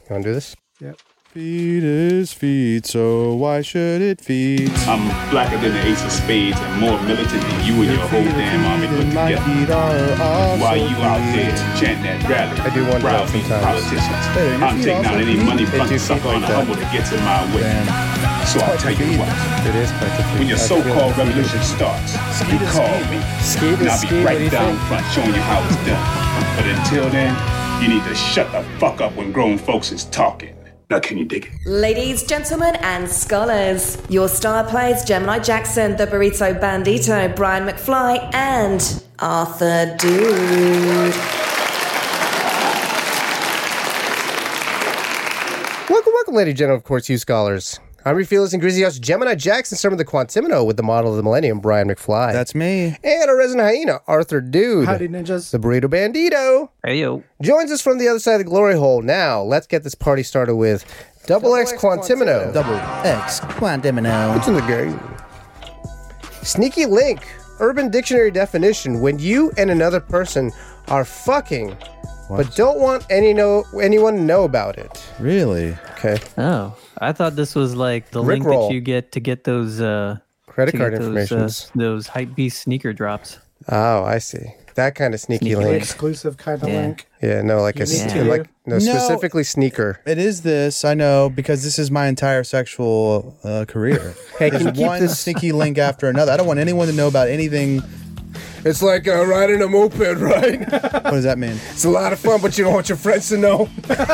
You want to do this? Yep. Feed is feed, so why should it feed? I'm blacker than the ace of spades and more militant than you and your whole damn army put together. While you out there chanting that rally, I do wonder that browbeating sometimes. politicians, Hey, your I'm feet taking also out any feed? money They do fucking feed sucker on like the that. humble that gets in my way. So I'll tell you what, It is quite the when your so-called revolution starts, you call me, Skeet and is I'll be skeet. What do right you down think? front showing you how it's done. But until then, you need to shut the fuck up when grown folks is talking. Now can you dig it? Ladies, gentlemen, and scholars, your star players Gemini Jackson, the Burrito Bandito, Brian McFly, and Arthur Dude. Welcome, ladies and gentlemen, of course, you scholars. I'm Refuelers and Grizzly House Gemini Jackson, serving the Quantimino with the model of the Millennium, Brian McFly. That's me. And our resident hyena, Arthur Dude. Howdy, ninjas. The Burrito Bandito. Hey, yo. Joins us from the other side of the glory hole. Now, let's get this party started with Double X Quantimino. Double X Quantimino. What's in the game? Sneaky link. Urban Dictionary definition. When you and another person are fucking, but don't want anyone to know about it. Really? Okay. Oh, I thought this was like the Rick link roll. that you get to get those Credit to card get information. those hype beast sneaker drops. Oh, I see. That kind of sneaky Sneaky link. Exclusive kind of Yeah. link. Yeah, no, like a Unique to you. no, specifically sneaker. It is this, I know, because this is my entire sexual career. Hey, can you There's keep one this? sneaky link after another. I don't want anyone to know about anything. It's like riding a moped, right? What does that mean? It's a lot of fun, but you don't want your friends to know.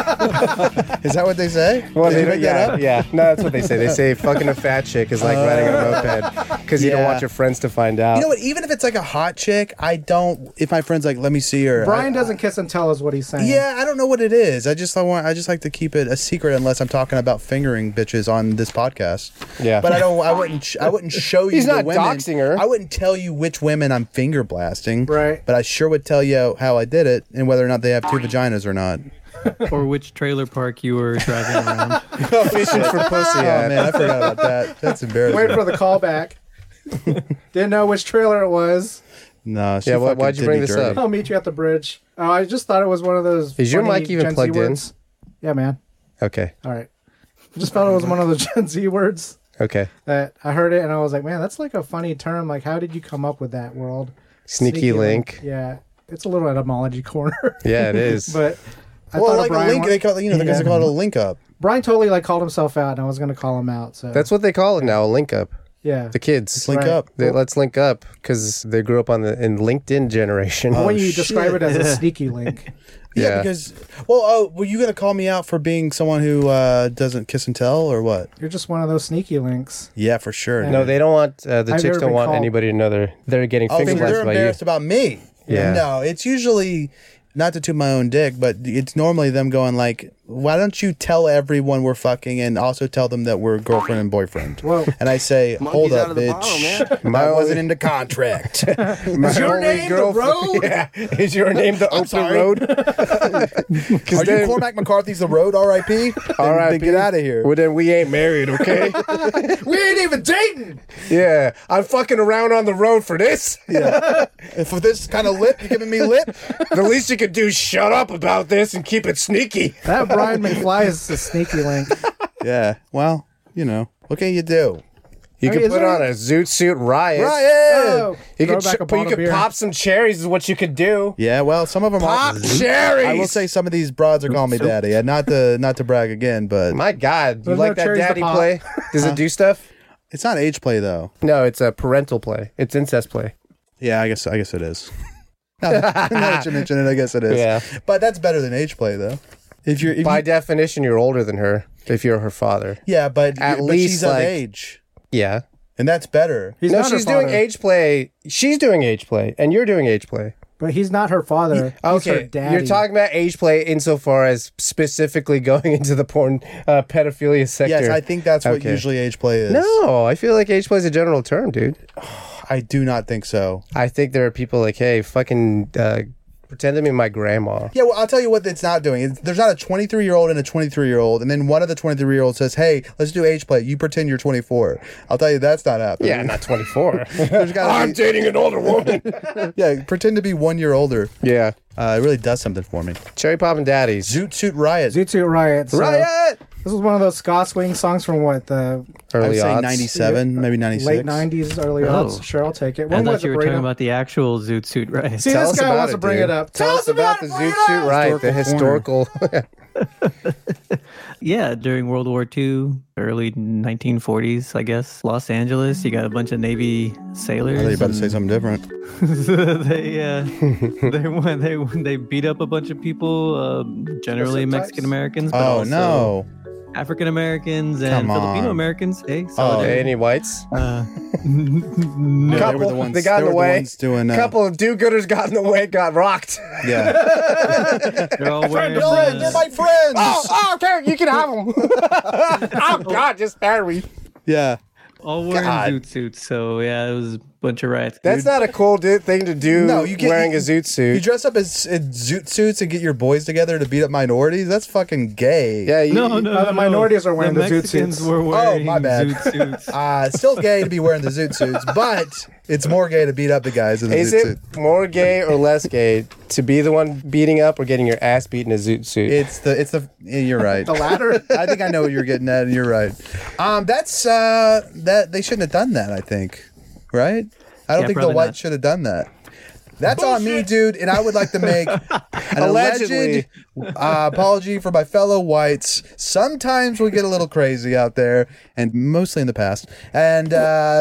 Is that what they say? Well, Did they you don't, make that up? yeah. No, that's what they say. They say fucking a fat chick is like riding a moped because you don't Yeah. want your friends to find out. You know what? Even if it's like a hot chick, I don't. If my friend's like, "Let me see her," Brian doesn't kiss and tell us what he's saying. Yeah, I don't know what it is. I just like to keep it a secret unless I'm talking about fingering bitches on this podcast. Yeah. But I wouldn't show you. He's the not women. doxing her. I wouldn't tell you which women I'm finger blasting. Right. But I sure would tell you how I did it and whether or not they have two vaginas or not. Or which trailer park you were driving around. Fishing for pussy. Oh man, I forgot about that. That's embarrassing. Wait for the callback. Didn't know which trailer it was. No, she Yeah, fucking why'd you did bring me this dirty. up? I'll meet you at the bridge. Oh, I just thought it was one of those. Is your funny mic even Gen Z plugged in? words. Yeah, man. Okay. All right. I just thought it was one of the Gen Z words Okay. that I heard it and I was like, man, that's like a funny term. Like, how did you come up with that world? Sneaky link. Yeah. It's a little etymology corner. Yeah, it is. But I Well, thought like a Brian link, they call it, the guys call it a link up. Brian totally like called himself out and I was going to call him out. So That's what they call it now, a link up. yeah. The kids. Link Right. up. Let's link up because they grew up in LinkedIn generation. when you shit. describe it as a sneaky link. Yeah, Yeah. because were you gonna call me out for being someone who doesn't kiss and tell or what? You're just one of those sneaky links. Yeah, for sure. No, they don't want the I've chicks never don't been want called- anybody to know they're getting Oh, so finger they're blasted by you. embarrassed about me. Yeah. No, it's usually not to toot my own dick, but it's normally them going like, "Why don't you tell everyone we're fucking and also tell them that we're girlfriend and boyfriend?" Whoa. And I say, "Hold up, bitch. My I only- wasn't in the contract." Is your name the road? Yeah. Is your name the open sorry. road? Are you Cormac McCarthy's The Road, R.I.P.? All right, Then get out of here. Well, then we ain't married, okay? We ain't even dating. Yeah, I'm fucking around on the road for this. And for this kind of lip, you giving me lip? The least you could do is shut up about this and keep it sneaky. That Brian McFly is a sneaky link. Yeah. Well, what can you do? You I mean, could is put there- on a zoot suit riot. Ryan. Oh, You throw could, back a bottle of beer. pop some cherries is what you could do. Yeah, well, some of them Pop are. cherries. I will say some of these broads are calling me daddy. And not to brag again, but My God, you There's like no that cherries to daddy pop. play? Does it do stuff? it's not age play though. No, it's a parental play. It's incest play. Yeah, I guess it is. now that you mention it, I guess it is. Yeah. But that's better than age play though. If By you, definition, you're older than her if you're her father. yeah, but At but least, she's like- of age, Yeah. and that's better. He's No, not her she's doing father, age play. She's doing age play, and you're doing age play. but he's not her father. He's her Okay, daddy. you're talking about age play insofar as specifically going into the porn pedophilia sector. Yes, I think that's what Okay. usually age play is. No, I feel like age play is a general term, dude. I do not think so. I think there are people like, hey, fucking pretend to be my grandma. Yeah, well, I'll tell you what it's not doing. There's not a 23-year-old and a 23-year-old, and then one of the 23-year-olds says, "Hey, let's do age play. You pretend you're 24." I'll tell you that's not happening. Yeah, not 24. There's gotta I'm be, dating an older woman. yeah, pretend to be 1 year older. Yeah. It really does something for me. Cherry Poppin' Daddies. Zoot Suit Riot. Zoot Suit Riot. So Riot! This was one of those ska swing songs from what, the I would Early say odds. 97, maybe 96. late 90s, early Oh. odds. Sure, I'll take it. I When thought was you it, were talking Burrito? about the actual Zoot Suit Riot. See, Tell this us guy about wants it, to bring dude. it up. Tell us about the Zoot Suit Riot, the historical. Yeah, during World War II, early 1940s, I guess, Los Angeles, you got a bunch of Navy sailors. I thought you were about to say and something different. they beat up a bunch of people, generally Some types? Mexican Americans, but Oh, also no. African Americans and Come on. Filipino Americans. Hey, Hey, solidarity. any whites? No. No, Couple, they were the ones, they got in were the way. ones doing A couple of do-gooders got in the way, got rocked. Yeah. They're all wearing. Dylan, you're my friends. Okay, you can have them. Oh, God, just spare me. Yeah. all wearing God. zoot suits. So yeah, it was a bunch of riots. That's not a cool thing to do. No, you get wearing a zoot suit. You dress up as in zoot suits and get your boys together to beat up minorities. That's fucking gay. Yeah, you, the minorities are wearing the zoot Mexicans suits. were wearing my bad. zoot suits. It's still gay to be wearing the zoot suits, but it's more gay to beat up the guys in the Is zoot it suit. more gay or less gay to be the one beating up or getting your ass beaten in a zoot suit? Yeah, you're right. The latter. I think I know what you're getting at, and you're right. That they shouldn't have done that. I think, right? I don't Yeah, think the probably whites not. should have done that. That's on me, dude. And I would like to make an Allegedly. alleged apology for my fellow whites. Sometimes we get a little crazy out there, and mostly in the past. And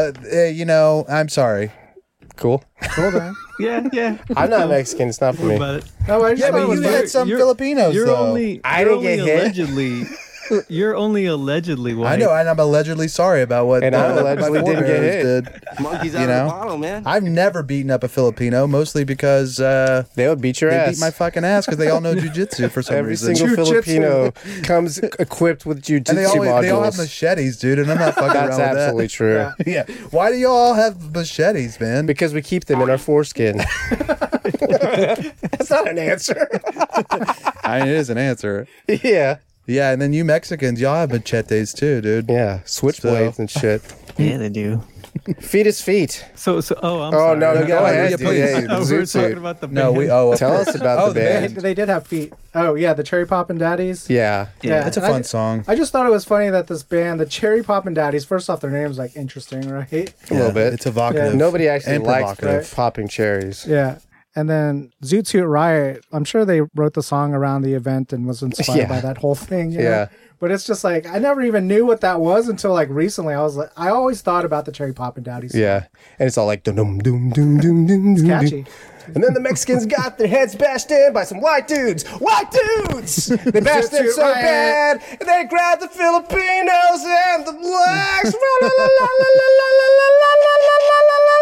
I'm sorry. Cool. Cool, man. Yeah. I'm not Mexican. It's not for me. About it. No, I just Yeah, thought it but was you funny. had some You're- Filipinos, You're though. only. I you're didn't get only hit. allegedly. You're only allegedly white. I know, and I'm allegedly sorry about what And I my allegedly didn't get forebears hit. did. Monkeys You out know? of the bottle, man. I've never beaten up a Filipino, mostly because They would beat your they ass. beat my fucking ass because they all know jujitsu for some Every reason. single Jiu-jitsu. Filipino comes equipped with jujitsu And they all modules. have machetes, dude, and I'm not fucking That's around with absolutely true. Yeah. that. Yeah. Why do you all have machetes, man? Because we keep them in our foreskin. That's not an answer. I mean, it is an answer. Yeah. Yeah, and then you Mexicans, y'all have machetes too, dude. Yeah. Switchblades and shit. Yeah, they do. Feet is feet. So I'm Oh, sorry. no, No, go no, ahead, yeah, dude. please. Yeah, Oh, the we're zoot talking suit. about the No, band. of Tell course. us about Oh, the They, band. they did have feet. Oh, yeah, the Cherry Poppin' Daddies. Yeah. Yeah. It's a and fun song. I just thought it was funny that this band, the Cherry Poppin' Daddies, first off, their name's like interesting, right? A little bit. It's evocative. Nobody actually and likes provocative. popping cherries. Yeah. And then Zoot Suit Riot, I'm sure they wrote the song around the event and was inspired Yeah. by that whole thing. you know? Yeah. But it's just like, I never even knew what that was until like recently. I always thought about the Cherry Poppin' Daddies. Yeah. And it's all like dum dum dum dum dum dum. It's catchy. And then the Mexicans got their heads bashed in by some white dudes. White dudes! They bashed them so Riot. bad, they grabbed the Filipinos and the blacks. La, la, la, la, la, la, la, la, la, la, la, la, la,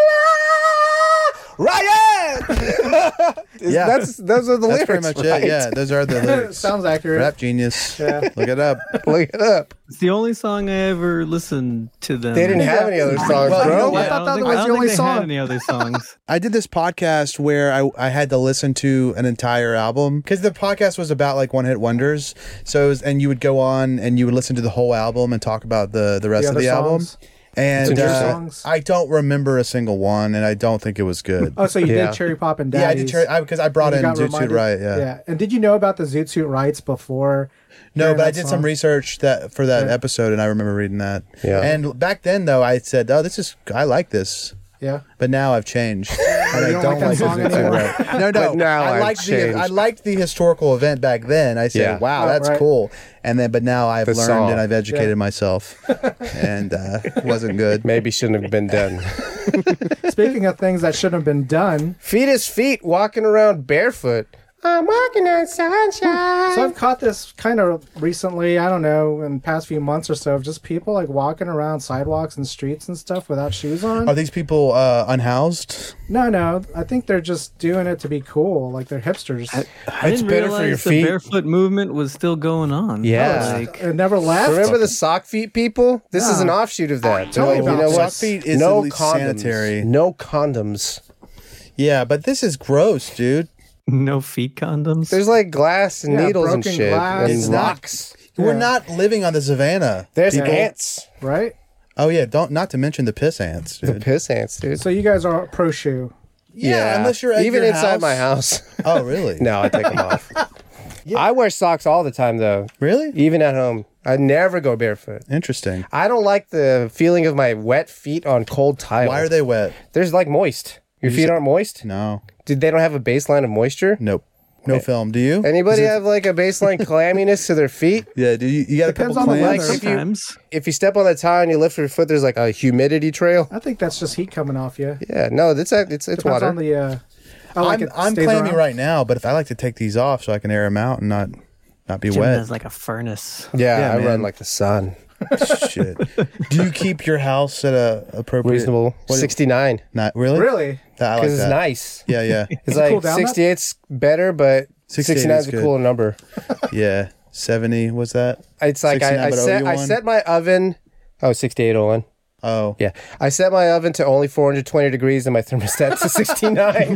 la. Riot! Yeah. Those are the That's lyrics. pretty much right? it. Yeah, those are the lyrics. Sounds accurate. Rap genius. Yeah. Look it up. Look it up. It's the only song I ever listened to them. They didn't have any other songs, Well, you bro. know I what? thought that think- was I the don't only think they had song. any other songs. I did this podcast where I had to listen to an entire album because the podcast was about like one hit wonders. So, and you would go on and you would listen to the whole album and talk about the rest of other the album. songs? And Your songs? I don't remember a single one, and I don't think it was good. Oh, so you Yeah. did Cherry Poppin' Yeah, I Daddies. did because I brought You in got Zoot Suit reminded- Riot. Yeah. And did you know about the Zoot Suit Rights before? No, hearing but I that did song? some research for that Yeah. episode, and I remember reading that. Yeah. And back then, though, I said, "Oh, I like this." Yeah. But now I've changed, and I you don't don't like like that song Zoot Suit anymore? Riot. No, But now I I've liked changed. I liked the historical event back then. I said, Yeah. "Wow, Oh, that's right. cool." But now I've The learned song. and I've educated Yeah. myself, and it wasn't good. Maybe shouldn't have been done. Speaking of things that shouldn't have been done, Feet is feet, walking around barefoot. I'm walking on sunshine. so I've caught this kind of recently, I don't know, in the past few months or so, of just people like walking around sidewalks and streets and stuff without shoes on. Are these people unhoused? No, I think they're just doing it to be cool. Like they're hipsters. I It's didn't better for realize your the feet. barefoot movement was still going on. Yeah. Like, It never left. Remember the sock feet people? This is an offshoot of that. They're Tell me like, you about know it. what? Sock feet is no at least condoms. sanitary. No condoms. Yeah, but this is gross, dude. No feet condoms. There's like glass and Yeah, needles and broken shit. glass. And It's not- rocks. We're not living on the savannah. There's People- ants. Right? Oh yeah, not to mention the piss ants. The Dude. piss ants, dude. So you guys are pro shoe. Yeah, unless you're at even your inside house. my house. Oh really? No, I take them off. I wear socks all the time though. Really? Even at home, I never go barefoot. Interesting. I don't like the feeling of my wet feet on cold tile. Why are they wet? There's like moist. Your feet aren't moist? No. Did they don't have a baseline of moisture? Nope. No film. Do you? Anybody have like a baseline clamminess to their feet? Yeah. Do you got a Depends couple on the clams? weather. if you- Sometimes. If you step on the tile and you lift your foot, there's like a humidity trail. I think that's just heat coming off you. Yeah, no, it's Depends water. on the. I'm clammy right now, but if I like to take these off so I can air them out and not be Jim wet. has like a furnace. yeah, Yeah, I man. run like the sun. Shit. Do you keep your house at a appropriate Reasonable. What- 69. Not really. Really? I like Because it's that. nice. Yeah, yeah, It's it like cool down that? 68's better, but 68 69 is is a good. cooler number. yeah. 70 was that? It's like 69, I but set I OU1? set my oven. Oh, 6801. Oh, Yeah. I set my oven to only 420 degrees and my thermostat to 69.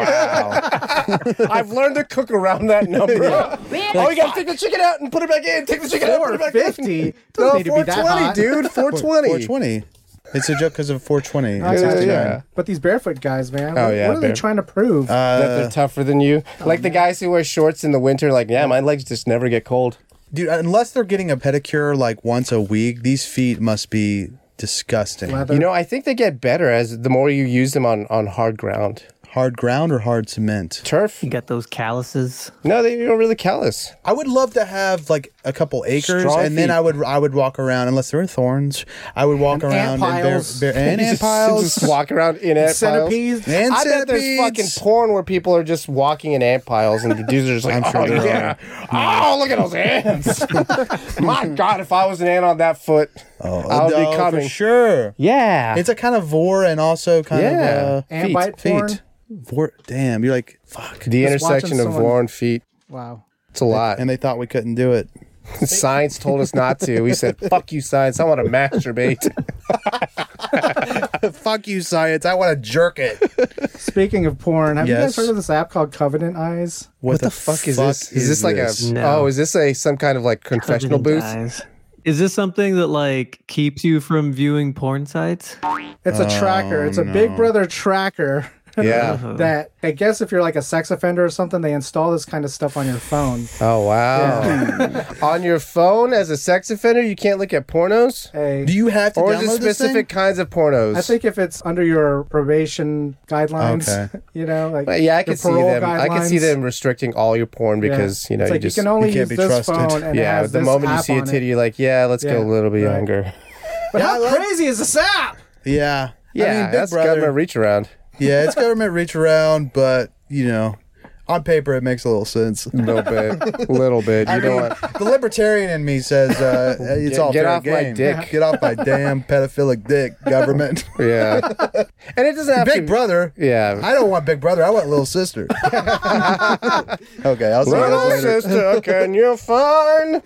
Wow. I've learned to cook around that number. Oh, you got to take the chicken out and put it back in. Take the chicken out, put it back in. 450. No, Doesn't need to be that 420, hot. dude. 420. 420. It's a joke because of 420. That's Yeah, actually- yeah. But these barefoot guys, man. Oh, what, yeah, what are they bare- trying to prove? That they're tougher than you. Like the guys who wear shorts in the winter, like, yeah, my legs just never get cold. Dude, unless they're getting a pedicure like once a week, these feet must be disgusting. Leather. You know, I think they get better as the more you use them on hard ground. Hard ground or hard cement? Turf? You got those calluses. No, they don't really callous. I would love to have like a couple acres, Strong and then feet. I would walk around unless there were thorns. I would walk around piles. and ant Just piles walk around in ant piles. Centipedes. and I bet there's centipedes. fucking porn where people are just walking in ant piles and the dudes are just like, I'm sure oh there yeah, oh look at those ants. My God, if I was an ant on that foot, I would No, be coming. for sure. Yeah, It's a kind of vor and also kind Yeah. of Ant feet, bite porn. feet. Vor, damn, you're like fuck. the Just intersection watching of someone- vor and feet. Wow. It's a lot. And they thought we couldn't do it. Science told us not to. We said, "Fuck you, science. I want to masturbate." Fuck you, science. I want to jerk it. Speaking of porn, have you Yes. guys heard of this app called Covenant Eyes? What the fuck is this? Is this like this? a? No. Oh, is this a some kind of like confessional booth? Guys. Is this something that like keeps you from viewing porn sites? It's a tracker. It's a Big Brother tracker. Yeah. That I guess if you're like a sex offender or something, they install this kind of stuff on your phone. Oh wow! On your phone as a sex offender, you can't look at pornos, Hey, Do you have to or download is it this specific kinds of pornos? I think if it's under your probation guidelines, Okay. you know, like But yeah, I your could see parole them. I could see guidelines. them restricting all your porn Yeah. because you know it's you like just you can only you can't use be this trusted. phone, and it yeah. has The this moment you app see a on it. titty, you're like, yeah, let's go a Yeah, little bit right. younger. But Yeah, how I like- crazy is this app? Yeah. Yeah, I mean, Big that's Brother. government reach around. Yeah, it's government reach around, but you know, on paper it makes a little sense. A little bit, little bit. You I know mean, what? the libertarian in me says it's Get- all get fair off my game. dick. Get off my damn pedophilic dick, government. Yeah, and it doesn't have Big to. brother. Yeah, I don't want big brother. I want little sister. okay, I'll see you little guys later. sister, can you find?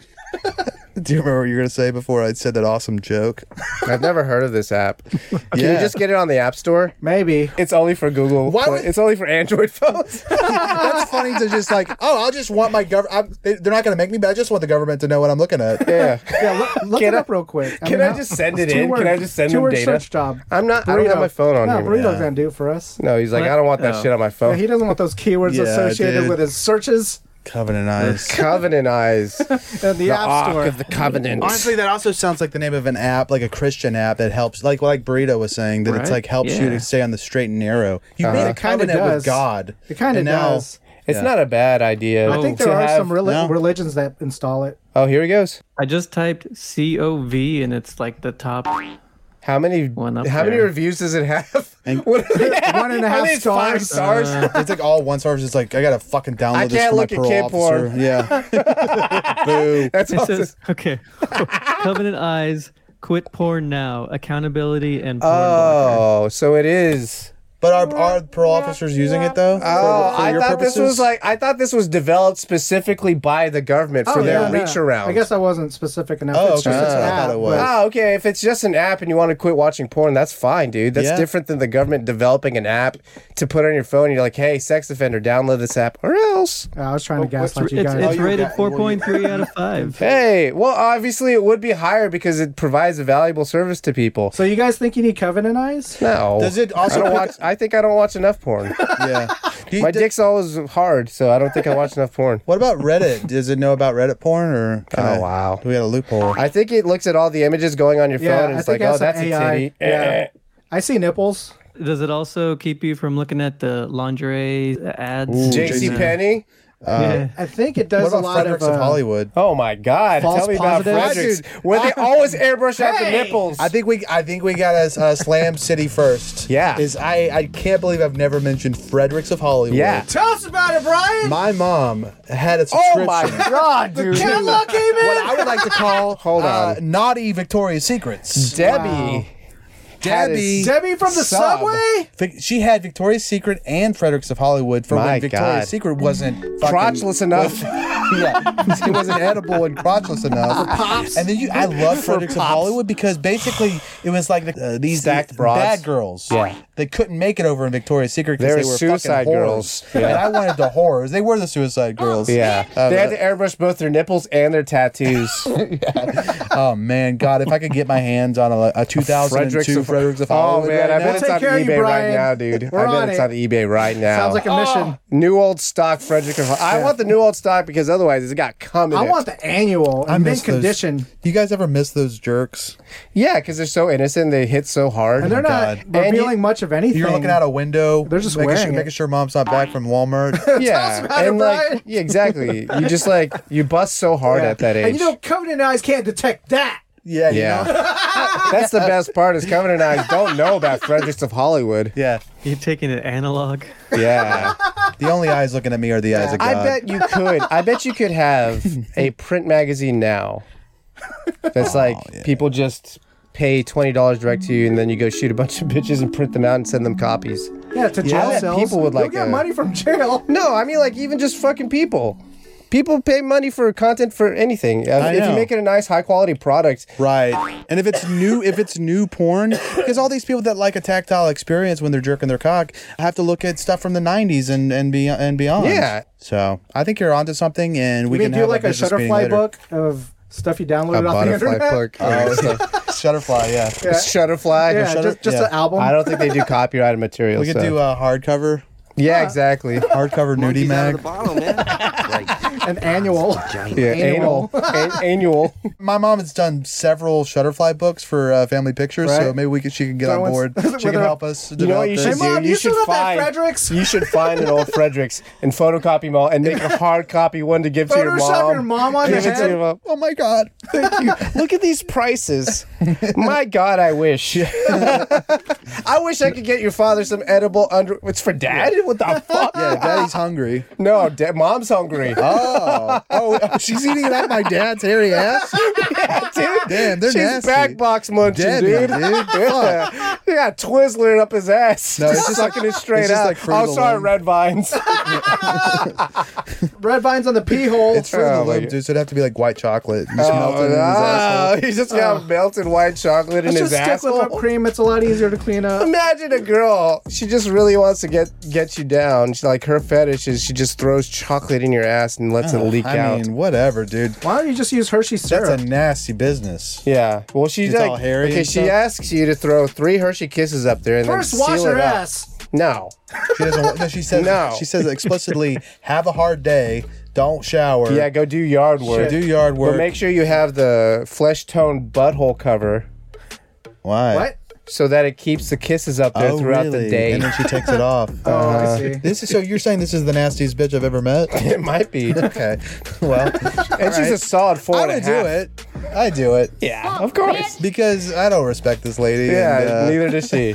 Do you remember what you were going to say before I said that awesome joke? I've never heard of this app. Can you Yeah. just get it on the App Store? Maybe. It's only for Google. Why would- It's only for Android phones. That's funny to just like, oh, I'll just want my government. They're not going to make me, but I just want the government to know what I'm looking at. Yeah. Yeah, look Can it I- up real quick. Can I just send it it's in? Can I two-word- just send them two-word data? search job. I don't have my phone on no, here. Burrito's Yeah. gonna do it for us. No, he's like, What? I don't want that Oh. shit on my Yeah, phone. he doesn't want those keywords Yeah, associated dude. with his searches Covenant eyes. Covenant eyes. in the App Ark Store. of the Covenant. Honestly, that also sounds like the name of an app, like a Christian app that helps, like Burrito was saying, that it's Right? like helps you Yeah. to stay on the straight and narrow. You made a It kinda covenant with does. God. It kind of And now- does. It's Yeah. not a bad idea. I think to there are have- some No. religions that install it. Oh, here he goes. I just typed COV and it's like the top. How many? One up How many there. reviews does it have? And- What are they at? 1.5 Are they 5 stars? stars. It's like all one stars. It's like I gotta fucking download I this can't for my look at parole kid officer. porn. Yeah. Boo. That's It awesome. says, okay. Covenant Eyes, quit porn now, accountability and porn blocker. Oh, so it is But are parole officers using it though? Oh, for I your thought purposes? I thought this was developed specifically by the government for their reach around. I guess I wasn't specific enough. Oh, It's just okay. an I thought app, it was. but- Oh, okay. If it's just an app and you want to quit watching porn, that's fine, dude. That's Yeah. different than the government developing an app to put on your phone. And you're like, hey, sex offender, download this app or else. I was trying to gaslight you It's guys. rated 4.3 out of 5. Hey, well, obviously it would be higher because it provides a valuable service to people. So you guys think you need Covenant eyes? No. Does it also I think I don't watch enough porn. Yeah. My dick's always hard, so I don't think I watch enough porn. What about Reddit? Does it know about Reddit porn or? Oh, wow. Do we got a loophole? I think it looks at all the images going on your Yeah, phone and I it's think like, it oh, has some that's a AI. titty. Yeah. I see nipples. Does it also keep you from looking at the lingerie ads? JC Penney. Yeah. I think it What does a about lot Fredericks of Hollywood? Oh my God! False Tell me about positives? Fredericks, Dude. where they always airbrush out the nipples. I think we got a Slam City first. Yeah. I can't believe I've never mentioned Fredericks of Hollywood. Yeah. Tell us about it, Brian. My mom had a Oh subscription. my God, dude! Catalog came in. What I would like to call Hold on. naughty Victoria's Secrets. Debbie. Debbie. Debbie from the Sub. subway. She had Victoria's Secret and Fredericks of Hollywood for My when Victoria's God. Secret wasn't fucking, Crotchless enough. Yeah, it wasn't edible and crotchless enough. pops. And then I love Fredericks of pops. Hollywood because basically it was like these Stacked broads. bad girls. Yeah. They couldn't make it over in Victoria's Secret because They they were were suicide fucking girls. whores. Yeah. And I wanted the horrors. They were the suicide girls. Yeah, they had to airbrush both their nipples and their tattoos. Oh man, God, if I could get my hands on a 2002 Fredericks of Oh Hollywood man, right I now. bet it's Take on care of you, eBay right Brian. now, dude. We're I bet on it's it. on eBay right now. Sounds like a mission. New old stock Frederick of I want the new old stock because otherwise it's got cum in I it. want the annual I and miss mint those- condition. You guys ever miss those jerks? Yeah, because they're so innocent. They hit so hard. And they're not God. revealing much of anything. You're looking out a window. They're just making wearing it. sure mom's not back from Walmart. Yeah, about it, and like Brian. yeah, exactly. You just like you bust so hard at that age. And you know, Covenant eyes can't detect that. Yeah, you yeah, know? that's the best part. Is Kevin and I don't know about Fredericks of Hollywood. Yeah. You taking it analog? Yeah, The only eyes looking at me are the eyes of God. I bet you could. I bet you could have a print magazine now. That's like people just pay $20 direct to you, and then you go shoot a bunch of bitches and print them out and send them copies. Yeah, to jail I bet cells. people would You'll like get a- money from jail. No, I mean like even just fucking people. People pay money for content for anything. If you know. make it a nice, high quality product, Right. And if it's new porn, because all these people that like a tactile experience when they're jerking their cock have to look at stuff from the 90s and beyond. Yeah. So I think you're onto something, and we We can do have like a business meeting Shutterfly later. book of stuff you a downloaded off the butterfly internet. book. Shutterfly, yeah. Shutterfly. Yeah, just yeah. an album. I don't think they do copyrighted material. We could so. do a hardcover exactly. hardcover nudie Monkeys out of the mag. bottle, man. An annual. Yeah, anal. Annual. My mom has done several Shutterfly books for family pictures, so Right. maybe she can get That on one's- board. She with can her- help us. You know what you develop should this. Hey, Mom, do? you still got that Fredericks? You should find an old Fredericks and photocopy them all and make a hard copy one to give to your Photoshop mom. your mom on Give your it to head? your mom. Oh my God. Thank you. Look at these prices. My God, I wish. I wish I could get your father some edible under. It's for dad? What the fuck? Yeah, Daddy's hungry. No, mom's hungry. Oh, she's eating it out my dad's hairy ass. Yeah, dude. Damn, they're She's nasty. back box munching, Debbie, dude. dude. Yeah. They got Twizzler up his ass. No, it's just sucking it straight it's just out. like Fruit of Oh, the sorry, Loom. Red Vines. Red vines on the pee hole. It's Fruit of Oh the my Loom, God. dude, so it'd have to be like white chocolate. You just melt it in his Oh, asshole. he's just got melted white chocolate in Let's his just stick with asshole. whipped cream. It's a lot easier to clean up. Imagine a girl. She just really wants to get you down. She, like her fetish is she just throws chocolate in your ass and lets it leak I out. mean, whatever, dude. Why don't you just use Hershey's That's syrup? a nasty business. Yeah. Well, she's It's like, all hairy okay. and She stuff? asks you to throw 3 Hershey Kisses up there and First, then wash seal your it up. ass. No. She doesn't. No, she says. No. She says explicitly, "Have a hard day. Don't shower. Yeah, go do yard work. Do yard work. But make sure you have the flesh tone butthole cover Why? What? so that it keeps the kisses up there Oh, throughout really? the day. And then she takes it off. Oh, I see. This is so. You're saying this is the nastiest bitch I've ever met? It might be. Okay. Well, And she's a solid 4 I and a would half. do it. I do it Yeah, of course. because I don't respect this lady. Yeah, and, neither does she.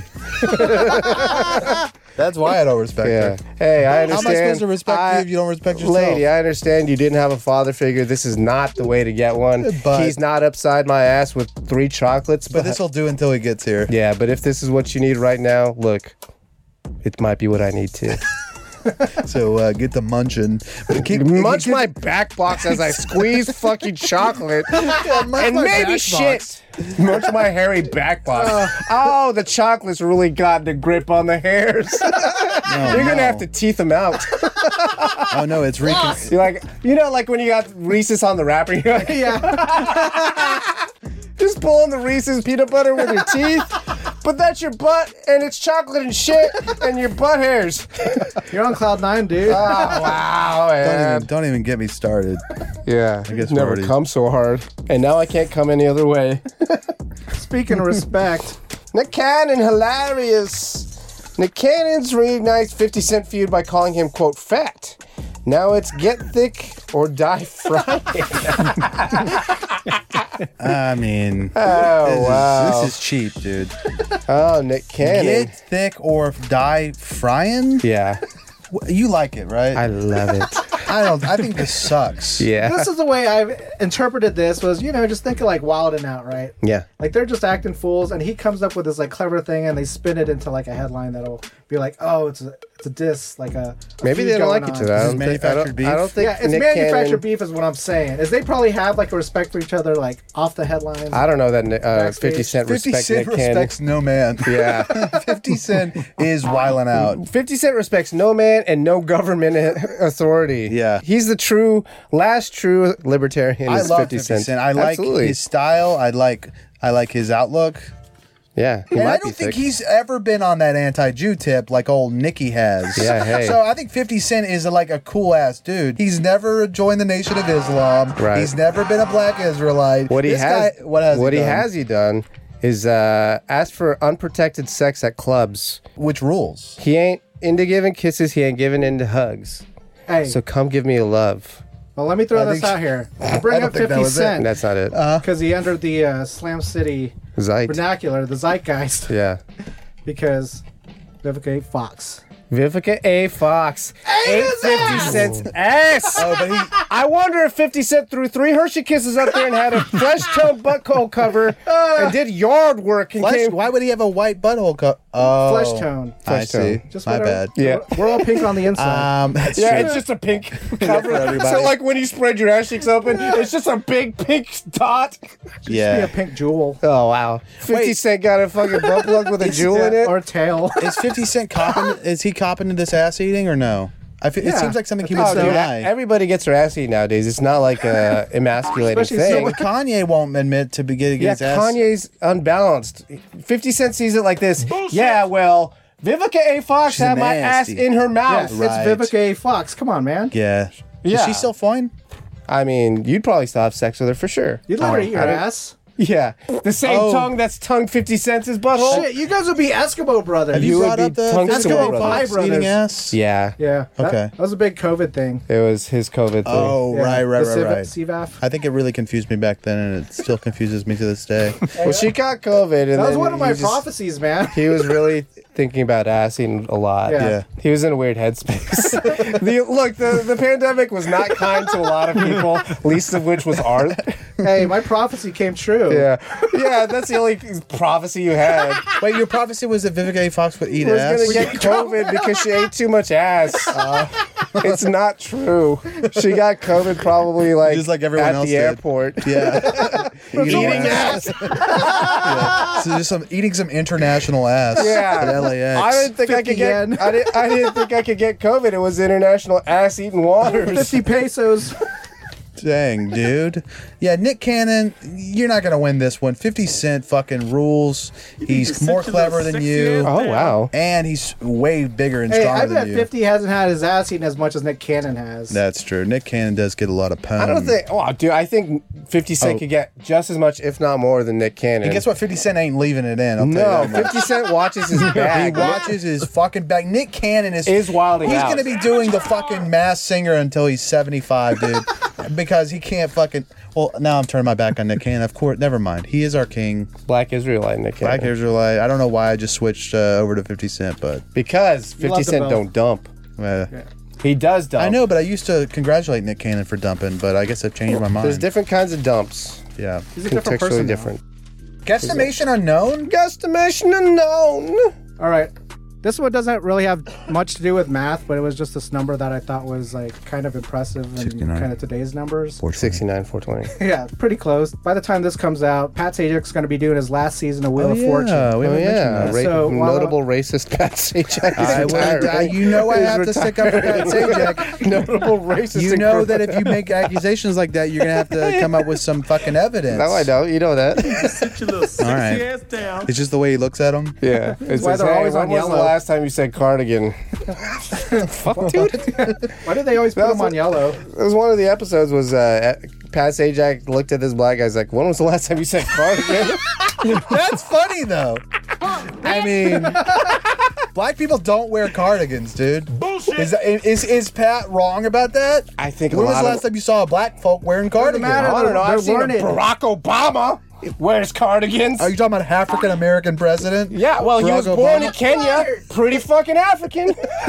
that's why I don't respect Yeah. her. Hey, I How understand. am I supposed to respect you if you don't respect yourself? Lady, I understand you didn't have a father figure. This is not the way to get one. But- He's not upside my ass with 3 chocolates. but this will do until he gets here. yeah, but if this is what you need right now, look, it might be what I need to. So get the munchin'. Munch my back box as I squeeze fucking chocolate. And maybe shit. Munch my hairy back box. Oh, the chocolate's really gotten a grip on the hairs. You're going to have to teeth them out. Oh, no, it's You're like, like when you got Reese's on the wrapper. You're like, just pulling the Reese's peanut butter with your teeth. But that's your butt, and it's chocolate and shit, and your butt hairs. You're on cloud 9, dude. Oh, wow, man. Don't even get me started. Yeah, I guess never already... come so hard. And now I can't come any other way. Speaking of respect. Nick Cannon, hilarious. Nick Cannon's reignites 50 Cent feud by calling him, quote, fat. Now it's get thick or die frying. I mean, wow. This is cheap, dude. Oh, Nick Cannon. Get thick or die frying? Yeah. You like it, right? I love it. I think this sucks. Yeah. This is the way I've interpreted this was, just thinking like Wild and Out, right? Yeah. Like they're just acting fools, and he comes up with this like clever thing, and they spin it into like a headline that'll be like, oh, it's a diss, like a maybe feud they don't going like it on. to that. This is manufactured beef? I don't think Yeah, it's Nick manufactured Cannon, beef is what I'm saying. Is they probably have like a respect for each other, like off the headlines. I don't know that 50 Backstage. Cent 50 respects Cent Nick Cannon. respects no man. Yeah. 50 Cent is wilding out. 50 Cent respects no man and no government authority. Yeah. He's the last true libertarian. I is love 50 Cent. I like Absolutely. his style. I like his outlook. Yeah. He And might I be don't think thick. he's ever been on that anti-Jew tip like old Nicky has. Yeah, hey. So I think 50 Cent is like a cool ass dude. He's never joined the Nation of Islam. Right. He's never been a black Israelite. What he This has, guy, what has he done? has he done is asked for unprotected sex at clubs. Which rules? He ain't into giving kisses. He ain't giving into hugs. Hey, So come give me a love. well, let me throw I this think- out here. Bring don't up think that 50 was it. Cent That's not it. because he entered the Slam City Zeit. vernacular, the zeitgeist, Yeah. because Vivica A. Fox. Vivica A. Fox. Ain't 50 Cent's ass. Oh, but he I wonder if 50 Cent threw 3 Hershey Kisses up there and had a fresh tone butthole cover and did yard work and flesh, came. why would he have a white butthole cup? Oh, Flesh tone. I Flesh see. tone. Just My whatever. bad. Yeah. We're all pink on the inside. That's Yeah, true. it's just a pink cover. everybody. So like when you spread your ass cheeks open, it's just a big pink dot. Be yeah. a pink jewel Oh wow. 50 Cent got a fucking butt plug with a jewel in it. or tail. Is 50 Cent copping? Is he copping to this ass eating or no? It Yeah. seems like something he I would think so. deny. Everybody gets their ass eaten nowadays. It's not like a emasculating Especially thing. But Kanye won't admit to be getting Yeah, his ass. Kanye's unbalanced. 50 Cent sees it like this. Yeah, well, Vivica A. Fox She's had my ass nasty. in her Yeah, mouth. Right. it's Vivica A. Fox. Come on, man. Yeah. Is Yeah. she still fine? I mean, you'd probably still have sex with her for sure. You'd let her eat your I don't- ass. Yeah. The same Oh. tongue that's tongue 50 Cent's butthole. Shit, you guys would be Eskimo brothers. Have You you would brought be up the tongue Eskimo sword Fox brothers. eating ass? Yeah. Yeah. Okay. That was a big COVID thing. It was his COVID thing. Oh, Yeah. right. The CVAF. I think it really confused me back then, and it still confuses me to this day. Well, she got COVID. And That was then one of my he just- prophecies, man. He was really thinking about assing a lot. Yeah. Yeah. He was in a weird headspace. the pandemic was not kind to a lot of people, least of which was art. Hey, my prophecy came true. Yeah. Yeah, that's the only prophecy you had. Wait, your prophecy was that Vivica A. Fox would eat Was ass? going to get COVID because she ate too much ass. It's not true. She got COVID probably Just like everyone at else the did. airport. Yeah. Eating ass. Yeah. So just eating some international ass Yeah. at LAX. I didn't think I could 50 yen. get. I didn't think I could get COVID. It was International Ass Eating Waters. 50 pesos. Dang, dude. Yeah, Nick Cannon, you're not going to win this one. 50 Cent fucking rules. He's more clever than you. Oh wow. And he's way bigger and Hey, stronger I than bet you. 50 hasn't had his ass eaten as much as Nick Cannon has. That's true. Nick Cannon does get a lot of pound. I don't think. Oh, dude, I think 50 Cent could get just as much, if not more, than Nick Cannon. And guess what? 50 Cent ain't leaving it in. I'll No, tell you that much. 50 Cent watches his He bag. watches his fucking back. Nick Cannon Is wilding He's out. going to be doing the fucking Masked Singer until he's 75, dude. Because he can't fucking. Well, now I'm turning my back on Nick Cannon. Of course, never mind. He is our king. Black Israelite Nick Cannon. Black Israelite. I don't know why I just switched over to 50 Cent, but Because 50 love them Cent both. don't dump. uh, He does dump. I know. But I used to congratulate Nick Cannon for dumping, but I guess I've changed my mind. There's different kinds of dumps. Yeah. He's a different Contextually person now. different. Guesstimation unknown. Guesstimation unknown. All right. This one doesn't really have much to do with math, but it was just this number that I thought was like kind of impressive and 69. kind of today's numbers. 69, 420. Yeah, pretty close. By the time this comes out, Pat Sajak's going to be doing his last season of Wheel of Fortune. We haven't mentioned that. So, notable racist Pat Sajak. You know I have to stick up for Pat Sajak. Notable racist. You know that if you make accusations like that, you're going to have to come up with some fucking evidence. No, I don't. You know that. Sit your little sexy All right. ass down. It's just the way he looks at him. Yeah. It's why they're always on when was the yellow. last time you said cardigan? Fuck, dude. Why do they always put him on yellow? It was one of the episodes was Pat Sajak looked at this black guy's like, when was the last time you said cardigan? That's funny, though. I mean, black people don't wear cardigans, dude. Bullshit. Is Pat wrong about that? I think a When was lot the of... last time you saw a black folk wearing cardigans? matter. I don't know. They're I've seen learned. Barack Obama wears cardigans. Are you talking about an African American president? Yeah, well, he Barack was born Obama? in Kenya. Pretty fucking African.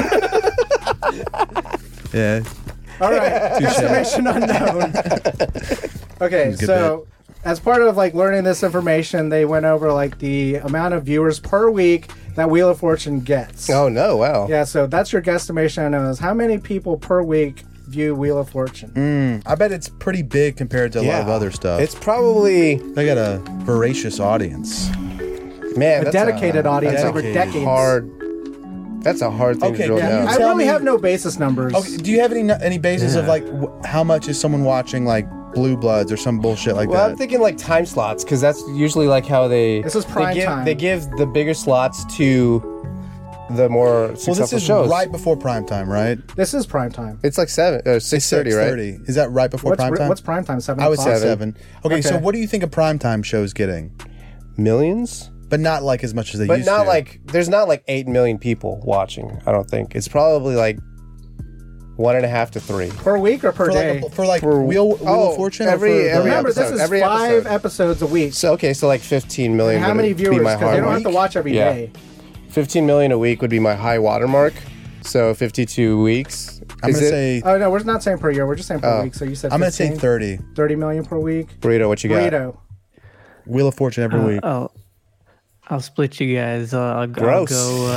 Yeah. All right, destination unknown. Okay, Good so as part of like learning this information, they went over like the amount of viewers per week that Wheel of Fortune gets. Oh, no. Wow. Yeah, so that's your guesstimation unknown is how many people per week view Wheel of Fortune. I bet it's pretty big compared to a lot of other stuff. It's probably... They got a voracious audience. Man, A that's dedicated audience over dedicated. decades. hard... That's a hard thing Okay, to drill can down. you I tell really me- have no basis numbers. Okay, do you have any basis of like how much is someone watching like Blue Bloods or some bullshit like Well, that? I'm thinking like time slots because that's usually like how they. This is prime they give, time. They give the bigger slots to the more well, successful this is shows. right before prime time, right? This is prime time. It's like 6:30, right? 6:30. Is that right before prime time? What's prime time? 7 I would say o'clock? 7. Okay, so Okay. what do you think a primetime show's getting? Millions, But not like as much as they but used not to. like there's not like 8 million people watching. I don't think it's probably like 1.5 to 3. Per week or per day? for Wheel of Fortune. every Remember, episode, this is every 5 episode. episodes a week. So okay, so like 15 million. And how would many be viewers? my Because they don't high have to watch every Yeah. day. 15 million a week would be my high watermark. So 52 weeks. I'm Is gonna it- say Oh no, we're not saying per year. We're just saying per week. So you said I'm gonna say 15? 30. 30 million per week. Burrito. What you got? Burrito. Wheel of Fortune every week. I'll split you guys. I'll Gross. go.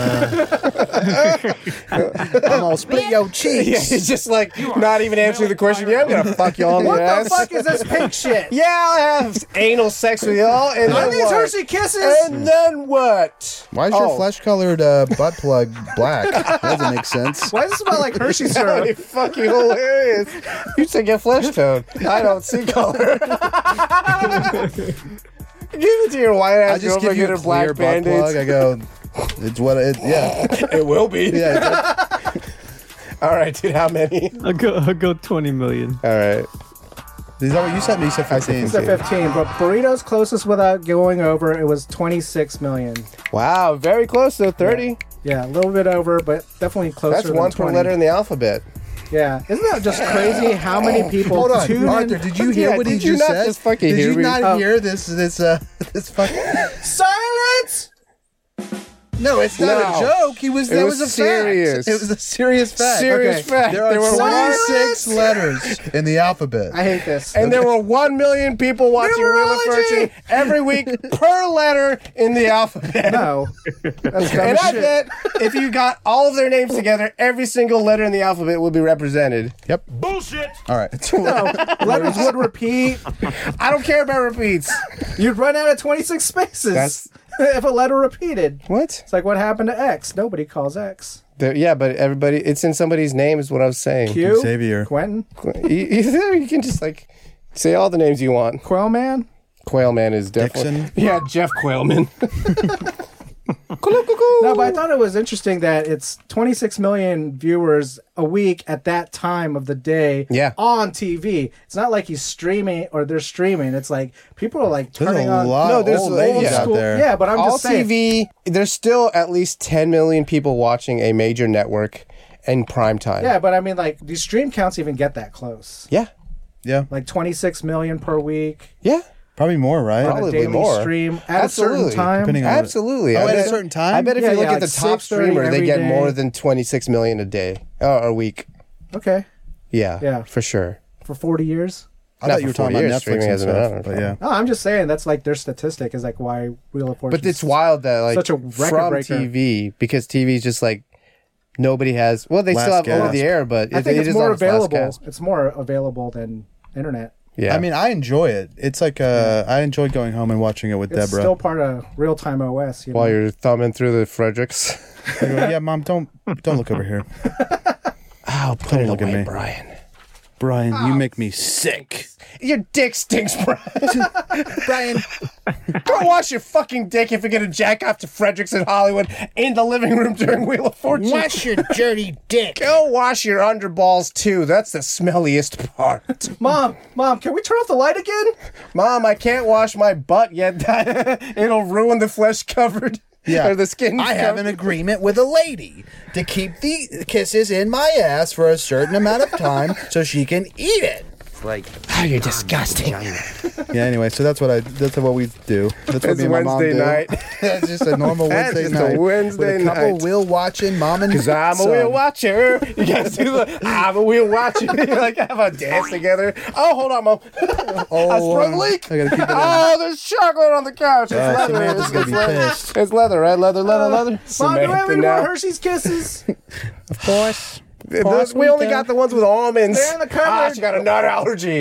I'm gonna split your cheeks. Yeah, it's just like not even answering the question. Yeah, I'm gonna fuck y'all in the What ass. the fuck is this pink shit? Yeah, I'll have anal sex with y'all, and Are then these what? Hershey Kisses? And then what? Why is your flesh-colored butt plug black? That doesn't make sense. Why does it smell like Hershey That'd syrup? be fucking hilarious. You said get flesh tone. I don't see color. Give it to your white ass I just give girlfriend, you get a her black clear butt plug. band-aids. I go, it's what it. Yeah, It will be. yeah. All right, dude. How many? I'll go 20 million. All right. Is that what you said? You said 15. It's a 15, but Burrito's closest without going over. It was 26 million. Wow, very close though. 30. Yeah, a little bit over, but definitely closer. That's than one per 20. letter in the alphabet. Yeah, isn't that just crazy? How many people Hold on, tune Arthur. in? Did you hear Yeah, what he did you just not said? just fucking did hear you me? not hear this fucking? Silence! No, it's not No. a joke. That was was a serious. fact. It was a serious fact. Serious Okay. fact. There are There were 26 letters in the alphabet. I hate this. And there were 1 million people watching Wheel of Numerology! Fortune every week per letter in the alphabet. no, that's dumb And as I shit. bet if you got all of their names together, every single letter in the alphabet would be represented. Yep. Bullshit. All right. No, letters would repeat. I don't care about repeats. You'd run out of 26 spaces That's- if a letter repeated. What? It's like what happened to X. Nobody calls X. Yeah, but everybody, it's in somebody's name is what I was saying. Q. Xavier. Quentin. You can just like say all the names you want. Quailman. Quailman is definitely. Dixon. Yeah, Jeff Quailman. No, but I thought it was interesting that it's 26 million viewers a week at that time of the day Yeah. on TV. It's not like he's streaming or they're streaming. It's like people are like There's turning a on. lot No, of there's old a- ladies yeah. out there. Yeah, but I'm All just saying. TV, there's still at least 10 million people watching a major network in prime time. Yeah, but I mean, like, these stream counts even get that close. Yeah. Yeah. Like 26 million per week Yeah. Probably more, right? on a Probably daily more. stream at a certain Absolutely. time. Depending on Absolutely. Oh, I at a bet- certain time? I bet if Yeah, you look yeah, at the like top 6:30 streamer, they every get day. more than 26 million a day or a week. Okay, Yeah. Yeah. For sure. for 40 years. I thought you were talking about Netflix Streaming and hasn't been stuff, out. but yeah. No, I'm just saying that's like their statistic is like why Wheel of Fortune. But it's wild that like such a record from breaker. TV, because TV is just like nobody has. Well, they still Last have over gasp. the air, but I think it it's is more on its last available. gasp. It's more available than internet. Yeah, I mean, I enjoy it. It's like I enjoy going home and watching it with It's Deborah. still part of real time OS. You know? while you're thumbing through the Fredericks. I go, yeah, Mom, don't look over here. Oh, put it look at away, me. Brian. Brian, you make me sick. Your dick stinks, Brian. Brian, Go wash your fucking dick if you're gonna jack off to Fredericks in Hollywood in the living room during Wheel of Fortune. wash your dirty dick. Go wash your underballs too. That's the smelliest part. Mom, can we turn off the light again? Mom, I can't wash my butt yet. It'll ruin the flesh covered. Yeah, Or the skin. I have an agreement with a lady to keep the kisses in my ass for a certain amount of time so she can eat it. It's like, Oh, you're disgusting. Yeah. Anyway, so that's what we do. That's what It's me and my mom Wednesday do. night. That's just a normal That's Wednesday just a night. Wednesday with a couple night. wheel watching, mom and Because I'm a son. wheel watcher. You guys do the I'm a wheel watcher. You like have a dance together. Oh, hold on, Mom. I sprung a leak. I gotta keep it in. Oh, there's chocolate on the couch. It's leather. Samantha's gonna be leather. pissed. It's leather, right? Leather. Mom, do we have Samantha any now. more Hershey's Kisses? Of course. We only got the ones with almonds. They're in the cupboard. Ah, she got a nut allergy.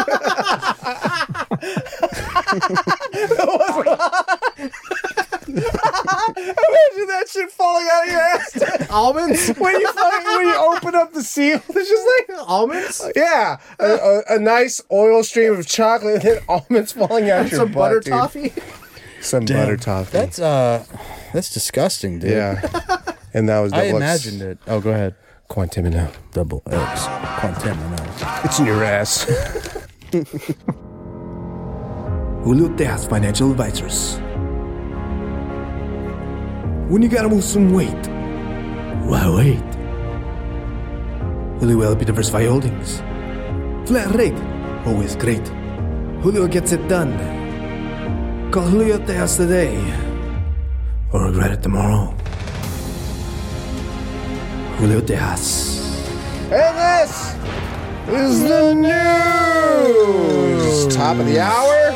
Imagine that shit falling out of your ass. Almonds? when you open up the seal, it's just like Almonds? yeah, a nice oil stream of chocolate and then almonds falling out your Some butt, butter dude. toffee? Some butter toffee. That's disgusting, dude. yeah. And that was I double imagined it. Oh, go ahead. Quantimino. Double X. Quantimino. It's in your ass. Julio Tejas Financial Advisors. When you gotta move some weight, why wait? Julio LP Diversify Holdings. Flat rate, always great. Julio gets it done. Call Julio Tejas today, or regret it tomorrow. Julio Tejas. And this is the news. Top of the hour.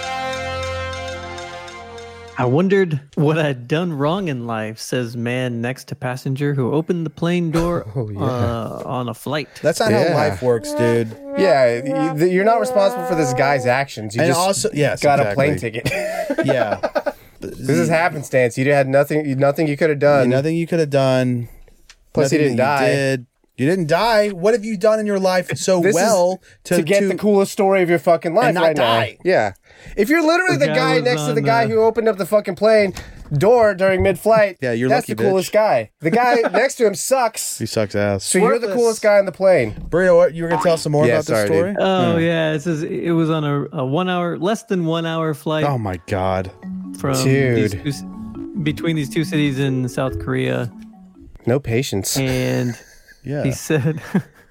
I wondered what I'd done wrong in life, says man next to passenger who opened the plane door on a flight. That's not Yeah. how life works, dude. Yeah, you're not responsible for this guy's actions. You And just also- yes, got exactly. a plane ticket. Yeah. This is happenstance. You had nothing you could have done. Nothing you could have done. Plus, you Nothing didn't that die. did. You didn't die. What have you done in your life so This is well to get the coolest story of your fucking life not right die. now. Yeah. If you're literally the The guy guy was next to the on, guy who opened up the fucking plane door during mid-flight, Yeah, you're that's lucky, the coolest guy. The guy next to him sucks. He sucks ass. So you're the Worthless. coolest guy on the plane. Burrito, what, you were gonna tell us some more Yeah, about this sorry, story? dude. Oh yeah, it says it was on a 1 hour, less than 1 hour flight Oh my god. from Dude. between these two cities in South Korea, No patience. and Yeah. he said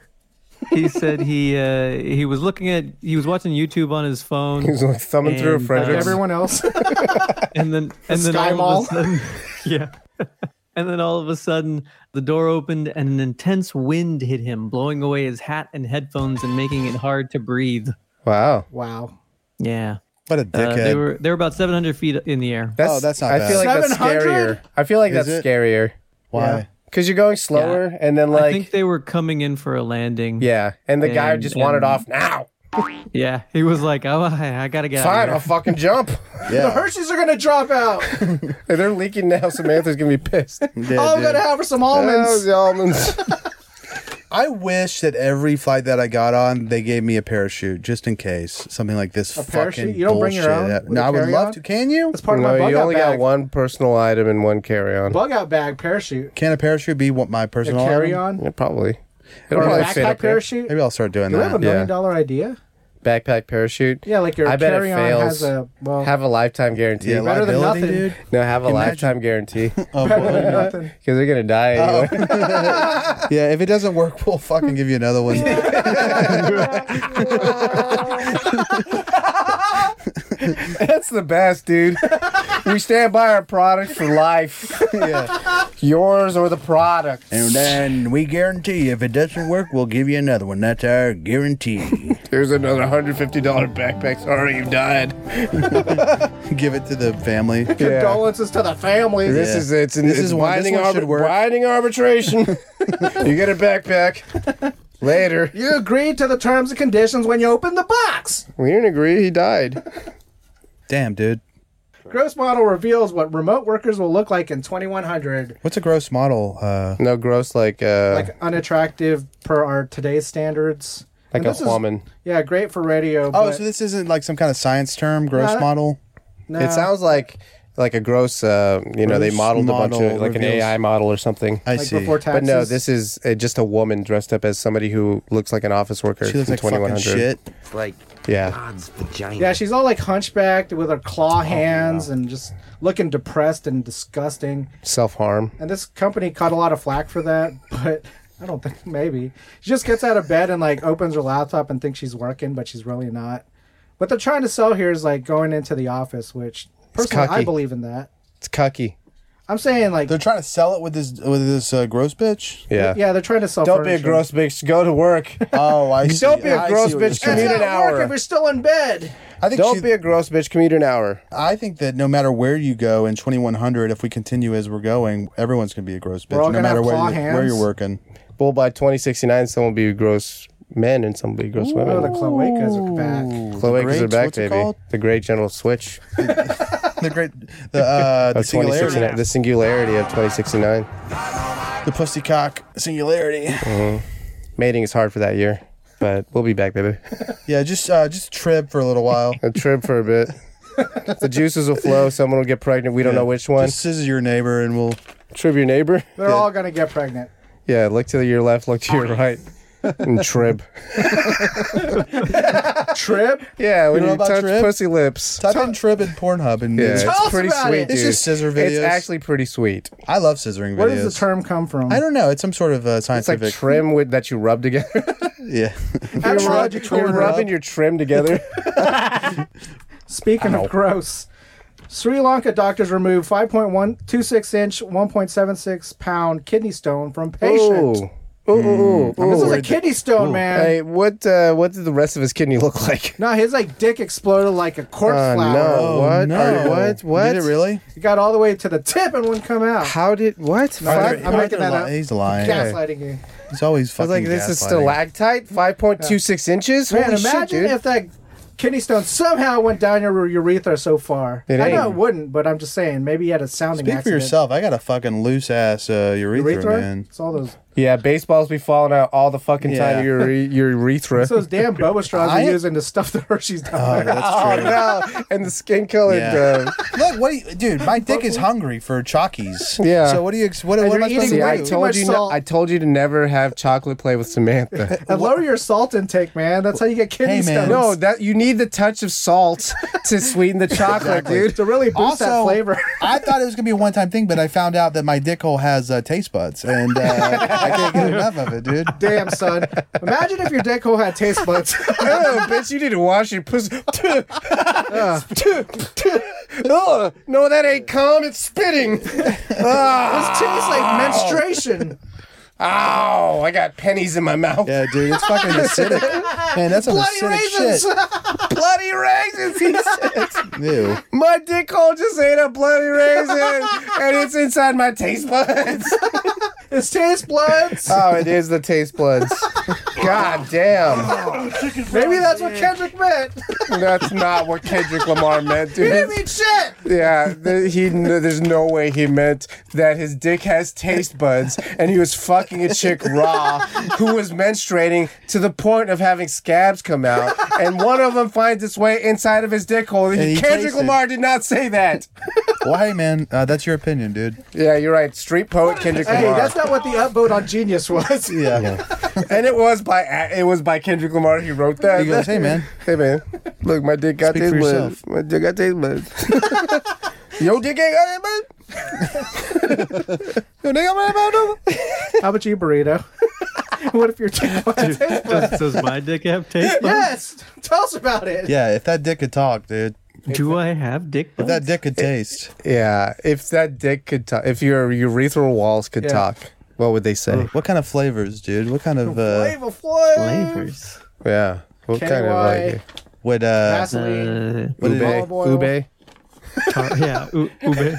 he was watching YouTube on his phone. He was like thumbing through a And, Fredericks. Everyone else? and then Sky all Mall? of a sudden, yeah. And then all of a sudden, the door opened and an intense wind hit him, blowing away his hat and headphones and making it hard to breathe. Wow. Wow. Yeah, What a dickhead. they were about 700 feet in the air. That's not I bad. feel like that's 700? scarier. I feel like Is that's it? scarier. Why? Because you're going slower and then I like think they were coming in for a landing. yeah, and the guy And- just wanted and- off now. Yeah, he was like, "Oh, I gotta get Fine, out I'll of here." fucking jump. The Yeah. Hershey's are going to drop out. They're leaking now. Samantha's gonna be pissed. Yeah, All I'm dude. going to have are some Those almonds. the almonds. I wish that every flight that I got on, they gave me a parachute just in case something like this parachute? fucking You don't bring your bullshit own happened. with No, a I would carry-on? love to. Can you? That's part of No, my bug you out only bag. got one personal item and one carry-on. Bug out bag parachute. Can a parachute be what my A personal item? carry-on. Yeah, probably. It'll Or a probably fit backpack up there. parachute. Maybe I'll start doing Do we have a that. $1 million idea? Backpack parachute. Yeah, like your I bet it carry-on fails. has a Have a lifetime guarantee. Yeah, Better than liability, nothing. dude. No, have a Imagine- lifetime guarantee. Oh, better boy. than nothing. Because they're gonna die anyway. Yeah, if it doesn't work, we'll fucking give you another one. That's the best, dude. We stand by our product for life. Yeah. Yours or the product. And then we guarantee if it doesn't work, we'll give you another one. That's our guarantee. There's another $150 backpack. Sorry, you died. Give it to the family. Condolences to the family. This is it's binding, this one should work. binding arbitration. You get a backpack. Later. You agreed to the terms and conditions when you opened the box. We didn't agree. He died. Damn, dude. Gross model reveals what remote workers will look like in 2100. What's a gross model? No, gross like Unattractive per our today's standards. like And a this is- woman. Yeah, great for radio. Oh, but so this isn't like some kind of science term, gross model? no. It sounds like a gross. They Gross modeled a bunch of model like an reveals. AI model or something. I like see. before But taxes. no, this is just a woman dressed up as somebody who looks like an office worker She looks from like fucking 2100. shit. It's like Yeah. God's vagina. Yeah, she's all like hunchbacked with her claw hands and just looking depressed and disgusting. Self-harm. And this company caught a lot of flack for that, but I don't think maybe. She just gets out of bed and like opens her laptop and thinks she's working, but she's really not. What they're trying to sell here is like going into the office, which personally I cocky. believe in that. It's cucky. I'm saying like They're trying to sell it with this gross bitch? Yeah. they're trying to sell Don't be a furniture. gross bitch. Go to work. Oh, I see. Don't be a I gross see what you're bitch. saying. Commute It's an not work hour. if you're still in bed. I think Don't be a gross bitch. Commute an hour. I think that no matter where you go in 2100, if we continue as we're going, everyone's going to be a gross We're all bitch, no gonna matter have claw where you're hands. working. Well, by 2069, some will be gross men and some will be gross Oh, women. the cloacas are back. Cloacas great- are back, what's it baby. called? The great general switch The great, the of singularity, 2069. The singularity of 2069. the pussycock singularity. Mating is hard for that year, but we'll be back, baby. Yeah, just trib for a little while. A trip for a bit. The juices will flow. Someone will get pregnant. We don't know which one. Just scissor your neighbor and we'll. Trib your neighbor. They're all gonna get pregnant. Yeah, look to your left, look to your right. And trib. Trib? Yeah, when know you about touch trib? pussy lips. Type in trib in Pornhub and Yeah, Tell it's us pretty about sweet, it. dude. It's just scissor videos. It's actually pretty sweet. I love scissoring videos. Where does the term come from? I don't know. It's some sort of It's like scientific. trim with that you rub together. Yeah. Etymological You're rub. rubbing your trim together. Speaking of gross, Sri Lanka doctors removed 5.126 inch, 1.76 pound kidney stone from patient. Ooh. This is a kidney stone, man. Hey, what did the rest of his kidney look like? No, his like dick exploded like a corpse Oh, flower. no. Oh, What? no. What? Did it really? It got all the way to the tip and wouldn't come out. How did what? I'm making that up. He's lying. Gaslighting you. He's always I fucking was like, this is gaslighting. stalactite, 5.26 inches. Man, Holy shit, imagine dude! if that kidney stone somehow went down your urethra so far. It I know ain't. it wouldn't, but I'm just saying, maybe you had a sounding Speak for accident. yourself. I got a fucking loose ass urethra, man. It's all those. Yeah, baseballs be falling out all the fucking time. Yeah. Your urethra. It's those damn boba straws I- you're using to stuff the Hershey's down Oh, there. that's Oh true. no! And the skin colored. Yeah. Look, what do you, dude? My dick is hungry for Chalkies. Yeah. So what do you? What And am you're I supposed eating to See, way I do? too told much you. salt. I told you to never have chocolate play with Samantha. And lower your salt intake, man. That's how you get kidney Hey, man. stones. No, that you need the touch of salt to sweeten the chocolate, Exactly. dude. to really boost that flavor. I thought it was gonna be a one-time thing, but I found out that my dick hole has taste buds, and I can't get enough of it, dude. Damn, son. Imagine if your dick hole had taste buds. Oh, bitch, you need to wash your pussy. Oh, no, that ain't cum, it's spitting. This tastes like menstruation. Ow, I got pennies in my mouth. Yeah, dude, it's fucking acidic. Man, that's some Bloody acidic raisins. shit. Bloody raisins, he said. Ew. My dick hole just ate a bloody raisin, and it's inside my taste buds. It's taste buds. Oh, it is the taste buds. God damn. Maybe that's what Kendrick meant. That's not what Kendrick Lamar meant, He dude. didn't mean shit. Yeah, there's no way he meant that his dick has taste buds and he was fucking a chick raw who was menstruating to the point of having scabs come out, and one of them finds its way inside of his dick hole. he Kendrick tasted. Lamar did not say that. Well, hey, man, that's your opinion, dude. Yeah, you're right. Street poet Kendrick Hey, Lamar. that's not what the upvote on Genius was. Yeah. And it was by Kendrick Lamar. He wrote that. He goes, hey, man. Hey man, look, my dick got Speak taste for buds. yourself. My dick got taste buds. Your dick ain't got taste buds. Your dick got taste buds. How about you, burrito? What if your dick had taste buds? Does my dick have taste buds? Yes. Tell us about it. Yeah, if that dick could talk, dude. Do I have dick If buds? that dick could taste. Yeah, if that dick could talk, if your urethral walls could talk, what would they say? What kind of flavors, dude? What kind of Flavors. Yeah, what kind of like would Vaseline. what did Olive oil. ube? Yeah, ube.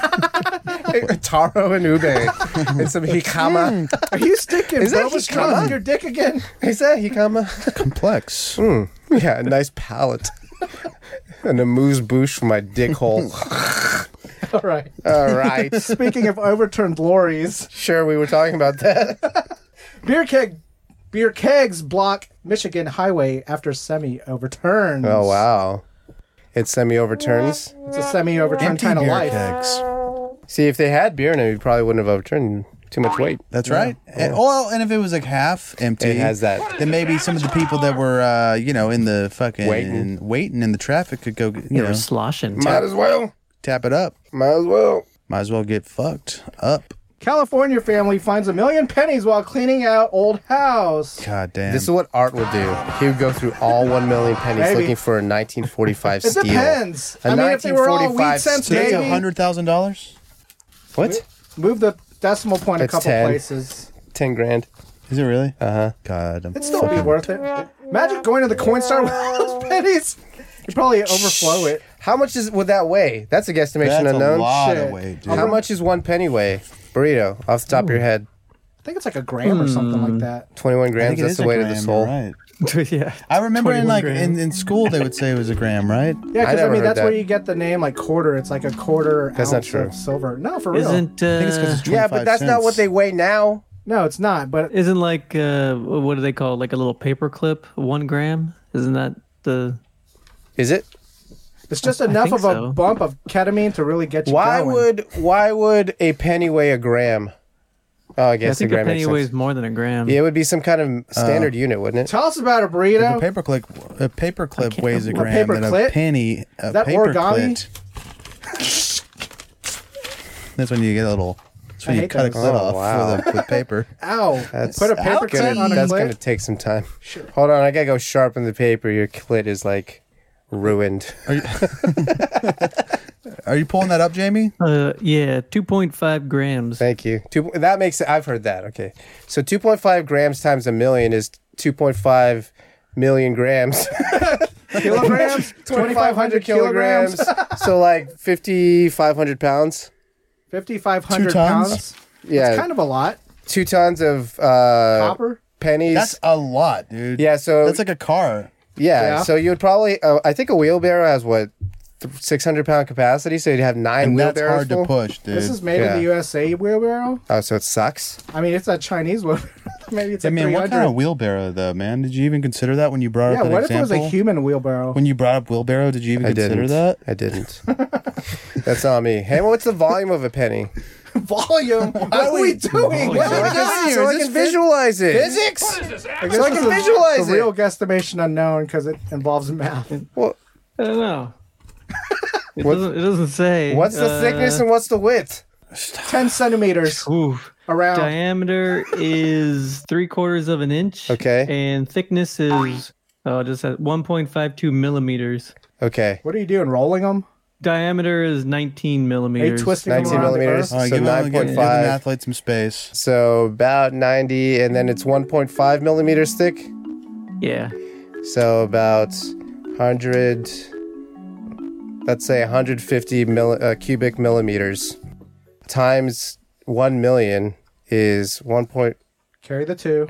Taro and ube and some hikama. Are you sticking Is that boba straws hikama? in your dick again? Is that hikama? complex? Yeah, a nice palate. And a moose bouche for my dick hole. All right. All right. Speaking of overturned lorries, Sure, we were talking about that. beer kegs block Michigan highway after semi overturns. Oh, wow. It semi-overturns. It's a semi overturned Empty kind of beer life. kegs. See, if they had beer in it, you probably wouldn't have overturned too much weight. That's right. And, well, and if it was like half empty, It has that. Then maybe some of the people that were, in the fucking waiting in the traffic could go, You know, sloshing. Might as well. tap it up. Might as well. Might as well get fucked up. California family finds $1 million pennies while cleaning out old house. God damn. This is what Art would do. He would go through all 1 million pennies Maybe. looking for a 1945 It steel. depends. A I mean, if they were all 1945 wheat cents, So that's maybe. $100,000. What? Move the decimal point That's a couple 10. places. 10 grand. Is it really? Uh-huh. God, I'm It'd still be fucking- worth it. Imagine going to the Coinstar with those pennies. You'd probably overflow it. How much would that weigh? That's a guesstimation That's unknown. a lot Shit. of weight, dude. How much is 1 penny weigh? Burrito, off the top of your head. I think it's like a gram or something like that. 21 I grams. think it That's is the a weight of the gram, soul. Right. Yeah. I remember in 21 like grams. in school they would say it was a gram, right? Yeah, because I, never mean heard that's that. where you get the name like quarter. It's like a quarter That's ounce not true. of silver. No, for real. Isn't I think it's because it's 25 Yeah, but that's not what cents. they weigh now. No, it's not. But isn't like what do they call it? Like a little paper clip, 1 gram? Isn't that the? Is it? it's just enough think of a so. bump of ketamine to really get you Why going. would a penny weigh a gram? Oh, I I guess a think a gram penny makes sense. weighs more than a gram. Yeah, it would be some kind of standard unit, wouldn't it? Tell us about a If burrito. a paperclip can't weighs a remember. gram, paper then a clip? penny, a that paper origami? That's when you get a little. That's when I you hate cut a those. clit Oh, off wow. with paper. Ow! That's Put a paper clip on a That's clip. gonna take some time. Hold on, I gotta go sharpen the paper. Your clit is like ruined. Are you pulling that up, Jamie? Yeah, 2.5 grams. Thank you. That makes it. I've heard that. Okay, so 2.5 grams times a million is 2.5 million grams. Kilograms? 2,500 kilograms? So like 5,500 pounds. 5,500 2 tons? pounds? Yeah, It's kind of a lot. 2 tons of Copper? pennies. That's a lot, dude. Yeah, so That's like a car. yeah, so you would probably. I think a wheelbarrow has what 600-pound capacity, so you'd have 9 And that's wheelbarrows hard to full? push, dude. This is made in the USA wheelbarrow. Oh, so it sucks. I mean, it's a Chinese wheelbarrow. Maybe it's I like mean, 300. what kind of wheelbarrow, though, man? Did you even consider that when you brought Yeah, up that what example? if it was a human wheelbarrow? When you brought up wheelbarrow, did you even I consider didn't. that? I didn't. That's on me. Hey, what's the volume of a penny? Volume? What are we doing? What are we doing here? So I Is can this visualize it. Physics? I guess So I can this is visualize the it. real guesstimation unknown because it involves math. Well, I don't know. It doesn't say. what's the thickness and what's the width? 10 centimeters Oof. around. Diameter is 3/4 of an inch. Okay. And thickness is just at 1.52 millimeters. Okay. What are you doing? Rolling them? Diameter is 19 Are you millimeters. twisting them 19 around the millimeters. earth? All right, So give an 9.5. athlete some space. So about 90, and then it's 1.5 millimeters thick. Yeah. So about 100, let's say 150 cubic millimeters times 1 million is Carry the 2.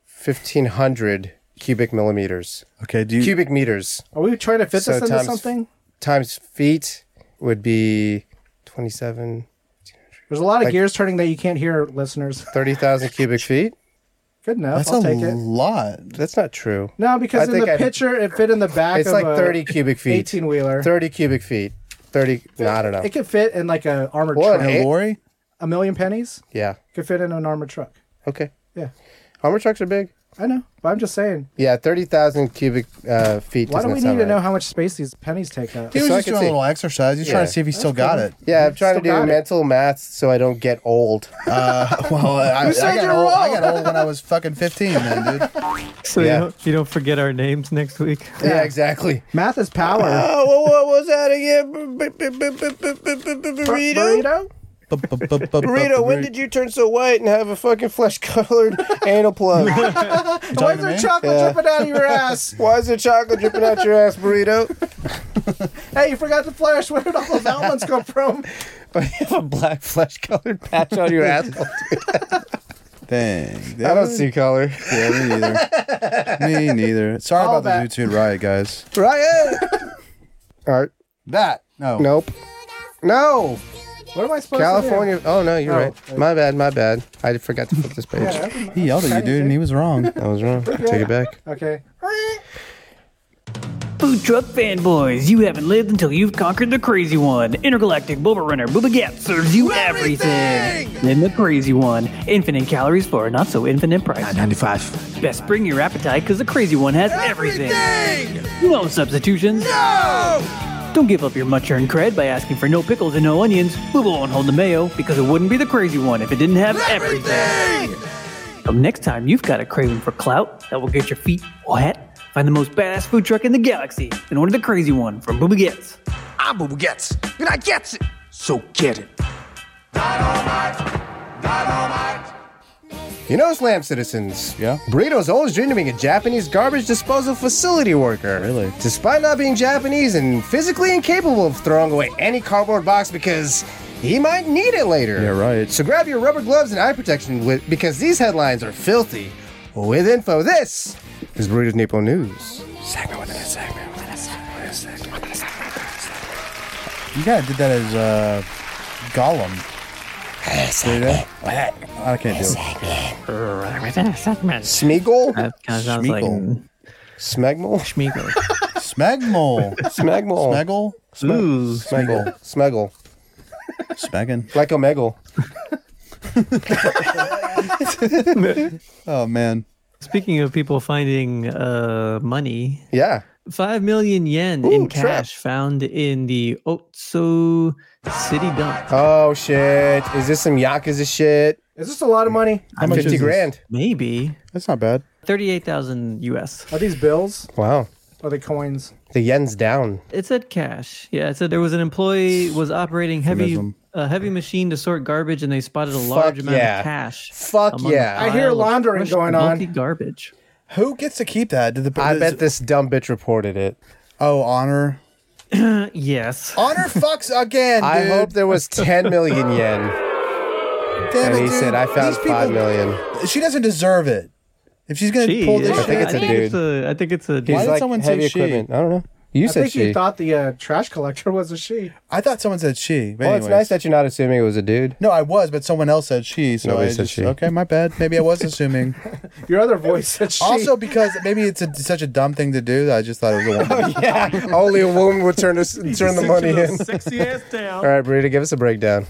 1,500 cubic millimeters. Okay, do you... Cubic meters Are we trying to fit So this into times- something? times feet would be 27, There's a lot of like- gears turning that you can't hear, listeners. 30,000 cubic feet. Good enough. That's I'll a take it. lot. That's not true. No, because I in think the I'd- picture, it fit in the back It's of like a 30 cubic feet. 18-wheeler. 30 cubic feet. 30, no, I don't know. It could fit in like a armored What? truck. And a lorry? $1 million pennies Yeah. could fit in an armored truck. Okay. Yeah, Armor trucks are big. I know. But I'm just saying. Yeah, 30,000 cubic feet. Why do doesn't we need sound to right. know how much space these pennies take up? He was So I just can doing a see. little exercise. He's trying Yeah. to see if he still got it. Yeah, I'm trying to Still do got it. mental math so I don't get old. Well, I said got you're old. I wrong? got old when I was fucking 15, man, dude. So Yeah. you don't forget our names next week. Yeah, exactly. Math is power. Oh, was that again? Burrito? Burrito, when did you turn so white and have a fucking flesh-colored anal plug? Why is there chocolate dripping out of your ass? Why is there chocolate dripping out your ass, Burrito? Hey, you forgot the flash. Where did all those almonds come from? You have a black flesh-colored patch on your asshole. Dang. I don't see color. Yeah, me neither. Me neither. Sorry All about that. the Zoot Suit Riot, guys. Riot! All right. That. No. Nope. No! What am I supposed California. to do? Oh, no, you're right. My bad. I forgot to flip this page. Yeah, He yelled at you, dude, and he was wrong. I was wrong. Take it back. okay. Food truck fanboys, you haven't lived until you've conquered the crazy one. Intergalactic Boba Runner Booba Gat serves you everything. Then the crazy one. Infinite calories for a not so infinite price. 95. Best bring your appetite because the crazy one has everything. No substitutions. No! Don't give up your much-earned cred by asking for no pickles and no onions. Booba won't hold the mayo because it wouldn't be the crazy one if it didn't have everything. So next time you've got a craving for clout that will get your feet wet, find the most badass food truck in the galaxy and order the crazy one from Booba Gets. I'm Booba Gets, and I gets it. So get it. You know, Slam citizens. Yeah? Burrito's always dreamed of being a Japanese garbage disposal facility worker. Really? Despite not being Japanese and physically incapable of throwing away any cardboard box because he might need it later. Yeah, right. So grab your rubber gloves and eye protection because these headlines are filthy. With info, this is Burrito's Nippon News. You kind of did that as Gollum. I can't do it. Smeagol? That kind of sounds like Schmeagol. Smegmol? Schmeagol. Smegmol. Smegmol. Smeggle? Ooh. Smeggle. Smeggle. Smeggin. Like Omegle. Oh, man. Speaking of people finding money, Yeah. 5 million yen Ooh, in trap. cash found in the Otsu city dump. Oh, shit. Is this some Yakuza shit? Is this a lot of money? How much 50 is this? grand. Maybe That's not bad. 38,000 US. Are these bills? Wow. Or are they coins? The yen's down. It said cash. Yeah, it said there was an employee was operating a heavy machine to sort garbage, and they spotted a large amount of cash. Fuck among yeah. a I hear pile of laundering crushed going on. bulky garbage. Who gets to keep that? Did the I bet this dumb bitch reported it. Oh, Honor. Yes. Honor fucks again, dude. I hope there was 10 million yen. Damn And it, he dude. said, I found These people- 5 million. She doesn't deserve it. If she's going to pull this I think shit. it's a dude. I think it's a He's dude. Why did like someone heavy say she? equipment. I don't know. You I said think she. you thought the trash collector was a she. I thought someone said she. But Well, it's anyways. nice that you're not assuming it was a dude. No, I was, but someone else said she. So Nobody I said just, she. Okay, my bad. Maybe I was assuming. Your other voice said she. Also, because maybe it's such a dumb thing to do that I just thought it was a woman. Yeah, only a woman would turn the money in. Sexy ass down. All right, Burrito, give us a breakdown.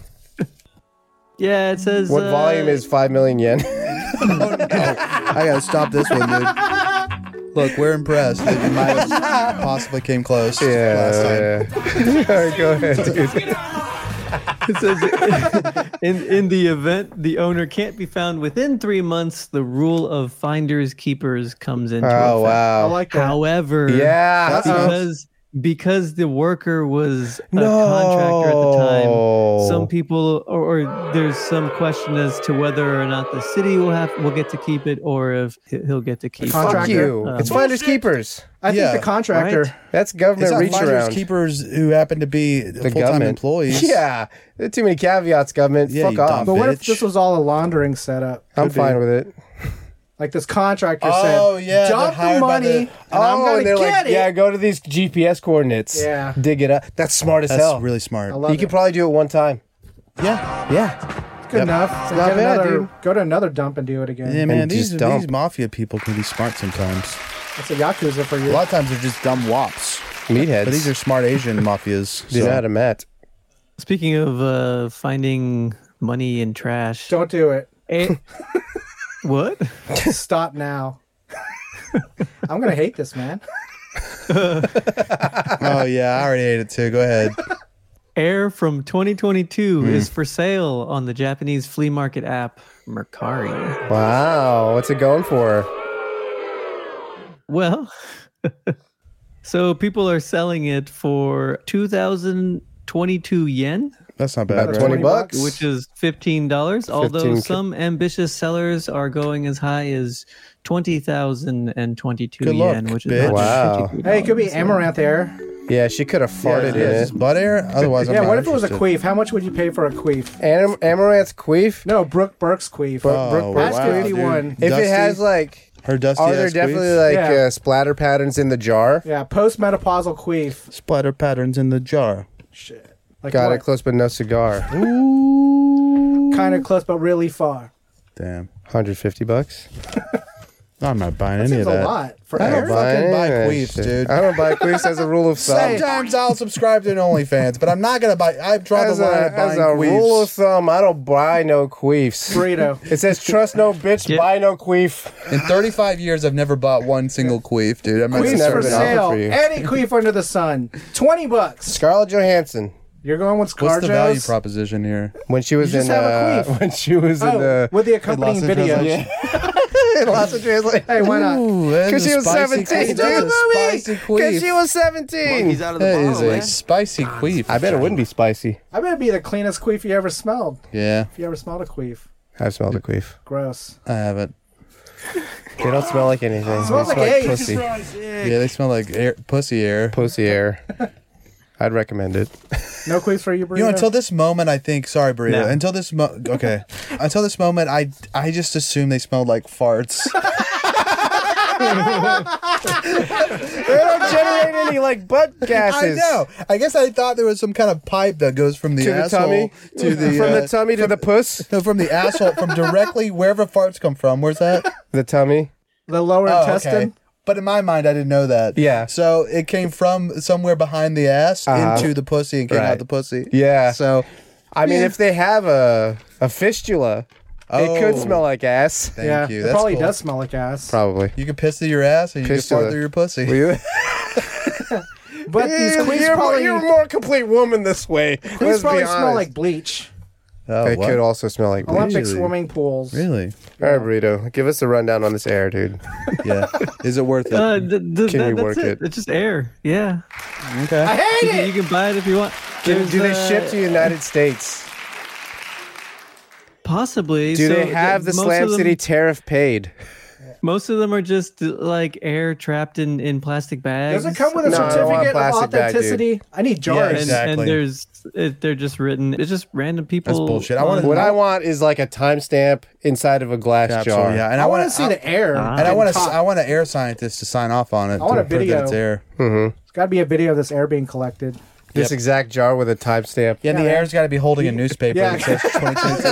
Yeah, it says What volume is 5 million yen? I gotta stop this one, dude. Look, we're impressed. That you might have possibly came close last time. Yeah. All right, go ahead, dude. It says in the event the owner can't be found within 3 months, the rule of finders keepers comes into effect. Oh, I wow. like that. However, Yeah. because the worker was a contractor at the time, some people or there's some question as to whether or not the city will get to keep it or if he'll get to keep it. Fuck Contractor. you. It's finders keepers. I Yeah. think the contractor. Right? That's It's government not reach finders around. keepers who happen to be The full-time government employees. Yeah. There are too many caveats, government. Yeah, Fuck you off. dumb But what if bitch. this was all a laundering setup? I'm Could be. fine with it. Like this contractor Oh, said, yeah, dump they're the hired by money, the- and I'm and gonna they're get like, it. yeah, go to these GPS coordinates. Yeah. Dig it up. That's smart as That's hell. really smart. I love You it. could probably do it one time. Yeah. Yeah. Good enough. So not get bad, another, dude. go to another dump and do it again. Yeah, man, And these just dump. mafia people can be smart sometimes. That's a Yakuza for A you. lot of times they're just dumb wops. Meatheads. But these are smart Asian mafias. Do not have met. Speaking of finding money in trash, Don't do it. What? Stop now. I'm gonna hate this, man. Oh, yeah, I already ate it too. Go ahead. Air from 2022 is for sale on the Japanese flea market app Mercari. Wow. What's it going for? Well, So people are selling it for 2,022 yen. That's not bad. About Right? $20, Which is $15. Although 15. some ambitious sellers are going as high as 20,022 Good luck, yen, which is bitch. not Wow. $53. Hey, it could be amaranth air. Yeah, she could have farted in Just it. butt air. Otherwise, I'm Yeah, not what if it was a interested. queef? How much would you pay for a queef? Amaranth queef? No, Brooke Burke's queef. Oh, Burke's wow, queef? dude. 51. If Dusty? it has like, Her dusty are there ass definitely queef? like Yeah. splatter patterns in the jar? Yeah, postmenopausal queef. Splatter patterns in the jar. Shit. Like Got what? it close, but no cigar. Kind of close, but really far. Damn. $150. I'm not buying That any seems of that. a lot for I air. don't fucking buy any of that queefs, shit. dude. I don't buy queefs as a rule of thumb. Sometimes I'll subscribe to an OnlyFans, but I'm not gonna buy. I've drawn As the line a, of buying as a rule of queefs. thumb, I don't buy no queefs. Burrito. It says trust no bitch, Yeah. buy no queef. In 35 years, I've never bought one single queef, dude. I'm not Queefs never for been offered sale. for you. Any queef under the sun. $20. Scarlett Johansson, You're going with What's the value ScarJo's? proposition here? when she was You in just have a queef. when she was in Oh, with the accompanying Lost in video. Translation. in Los Angeles. Hey, why not? Because she was 17, That's a dude. spicy Because she queef. was 17. He's out of the That is bottle, a man. spicy queef. I bet it wouldn't be spicy. I bet it'd be the cleanest queef you ever smelled. Yeah, If you ever smelled a queef. I've smelled a queef. Gross. I haven't. They don't smell like anything. Smells They like AIDS. pussy. Yeah, they smell like air, pussy air. Pussy air. I'd recommend it. No queefs for you, Burrito? You know, until this moment, I think. Sorry, Burrito. No. Until this okay. Until this moment, I just assumed they smelled like farts. They don't generate any like butt I gases. know. I guess I thought there was some kind of pipe that goes from the To the asshole tummy? to the From the tummy to the puss. no, from the asshole, from directly wherever farts come from. Where's that? The tummy. The lower Oh, intestine? okay. But in my mind, I didn't know that. Yeah. So it came from somewhere behind the ass into the pussy and came Right. out the pussy. Yeah. So I mean, if they have a fistula, it could Oh. smell like ass. thank Yeah, you. it That's probably cool. does smell like ass. Probably. You can piss through your ass and you can Fistula. fart through your pussy. But these queefs you're, probably, you're a more complete woman this way. queefs Let's be probably smell honest. like bleach. Oh, They what? could also smell like bleach. Olympic Really? swimming pools. Really? All right, Burrito, give us a rundown on this air, dude. Yeah. Is it worth it? Can we That's work it? It's just air. Yeah. Okay. I hate it! You can buy it if you want. Do There's, they ship to the United States? Possibly. Do So they have the most Slam of them- City tariff paid? Most of them are just like air trapped in plastic bags. Does it come with a No, I don't want a certificate of plastic bag, dude. authenticity? I need jars. And, Exactly. and they're just written. It's just random people. That's bullshit. I wanna- on- What I want is like a timestamp inside of a glass Capsule, jar. yeah. And I want wanna to see the air. And I want top. an air scientist to sign off on it. I want to a prove that video. it's air. There's got to be a video of this air being collected. This exact jar with a timestamp. Yeah, and the air's got to be holding a newspaper Yeah. that says 2022.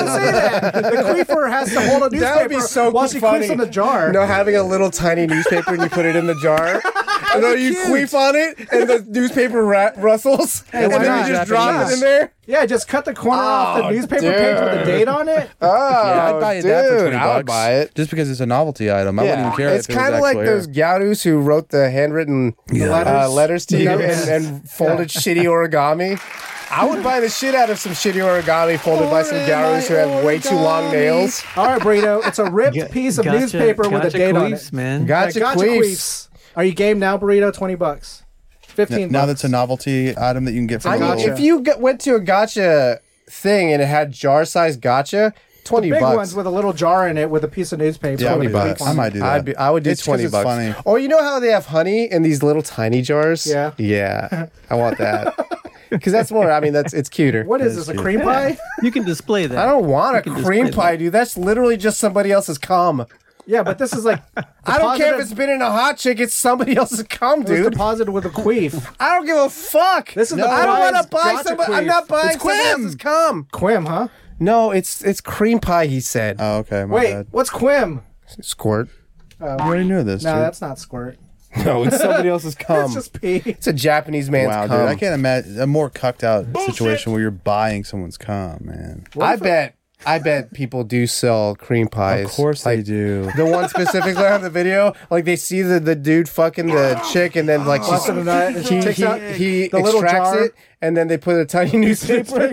The queefer has to hold a newspaper That would be so while she funny. queefs in the jar. You know, having a little tiny newspaper and you put it in the jar. And then you queef on it and the newspaper rustles. and why then not? you just drop Yeah. it in there. Yeah, just cut the corner off the newspaper page with the date on it. Oh, Yeah, I'd buy it that for dude, 20 I would bucks. buy it. Just because it's a novelty item. I wouldn't even care It's if it was kind of like actual those Gyarus who wrote the handwritten letters to you and folded shitty origami. I would buy the shit out of some shitty origami folded by some Gyarus who have way too long nails. All right, Burrito. It's a ripped piece of Gotcha- newspaper with a gotcha date on queefs, it. man. Gotcha, Gotcha queefs. queefs. Are you game now, Burrito? $20. 15 Now bucks. that's a novelty item that you can get for I mean, Gotcha. if you went to a gotcha thing and it had jar-sized gotcha, 20 big bucks. ones with a little jar in it with a piece of newspaper. Yeah, I with would a do queef that. on I it. might do that. I would do It's 'cause 20 it's bucks. funny. Or you know how they have honey in these little tiny jars? Yeah. Yeah. I want that. Because that's more, I mean, it's cuter. What is this, a cream pie? You can display that. I don't want a You can cream display pie, dude. That's literally just somebody else's cum. Yeah, but this is like I don't care if it's been in a hot chick, it's somebody else's cum, it's dude. deposited with a queef. I don't give a fuck. This is the I don't want to prize buy gotcha somebody. I'm queef. not buying It's somebody Quim. else's cum. Quim, huh? No, it's cream pie, he said. Oh, okay. My Wait, bad. what's Quim? Squirt. You already knew this. No, dude. that's not squirt. No, it's somebody else's cum. It's just pee. It's a Japanese man's Wow, cum. dude. I can't imagine a more cucked out situation where you're buying someone's cum, man. I bet I bet people do sell cream pies. Of course they do. The one specifically on the video, like they see the dude fucking the chick, and then like he the little extracts jar. it, and then they put a tiny newspaper.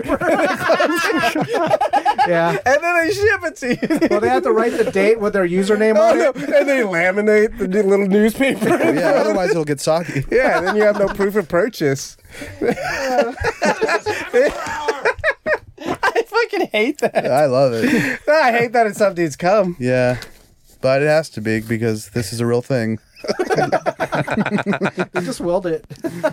Yeah. And then they ship it to you. Well, they have to write the date with their username on it. And they laminate the little newspaper. Yeah, otherwise it'll get soggy. Yeah, then you have no proof of purchase. I fucking hate that. I love it. I hate that it's some dudes come. Yeah, but it has to be because this is a real thing. They just willed it.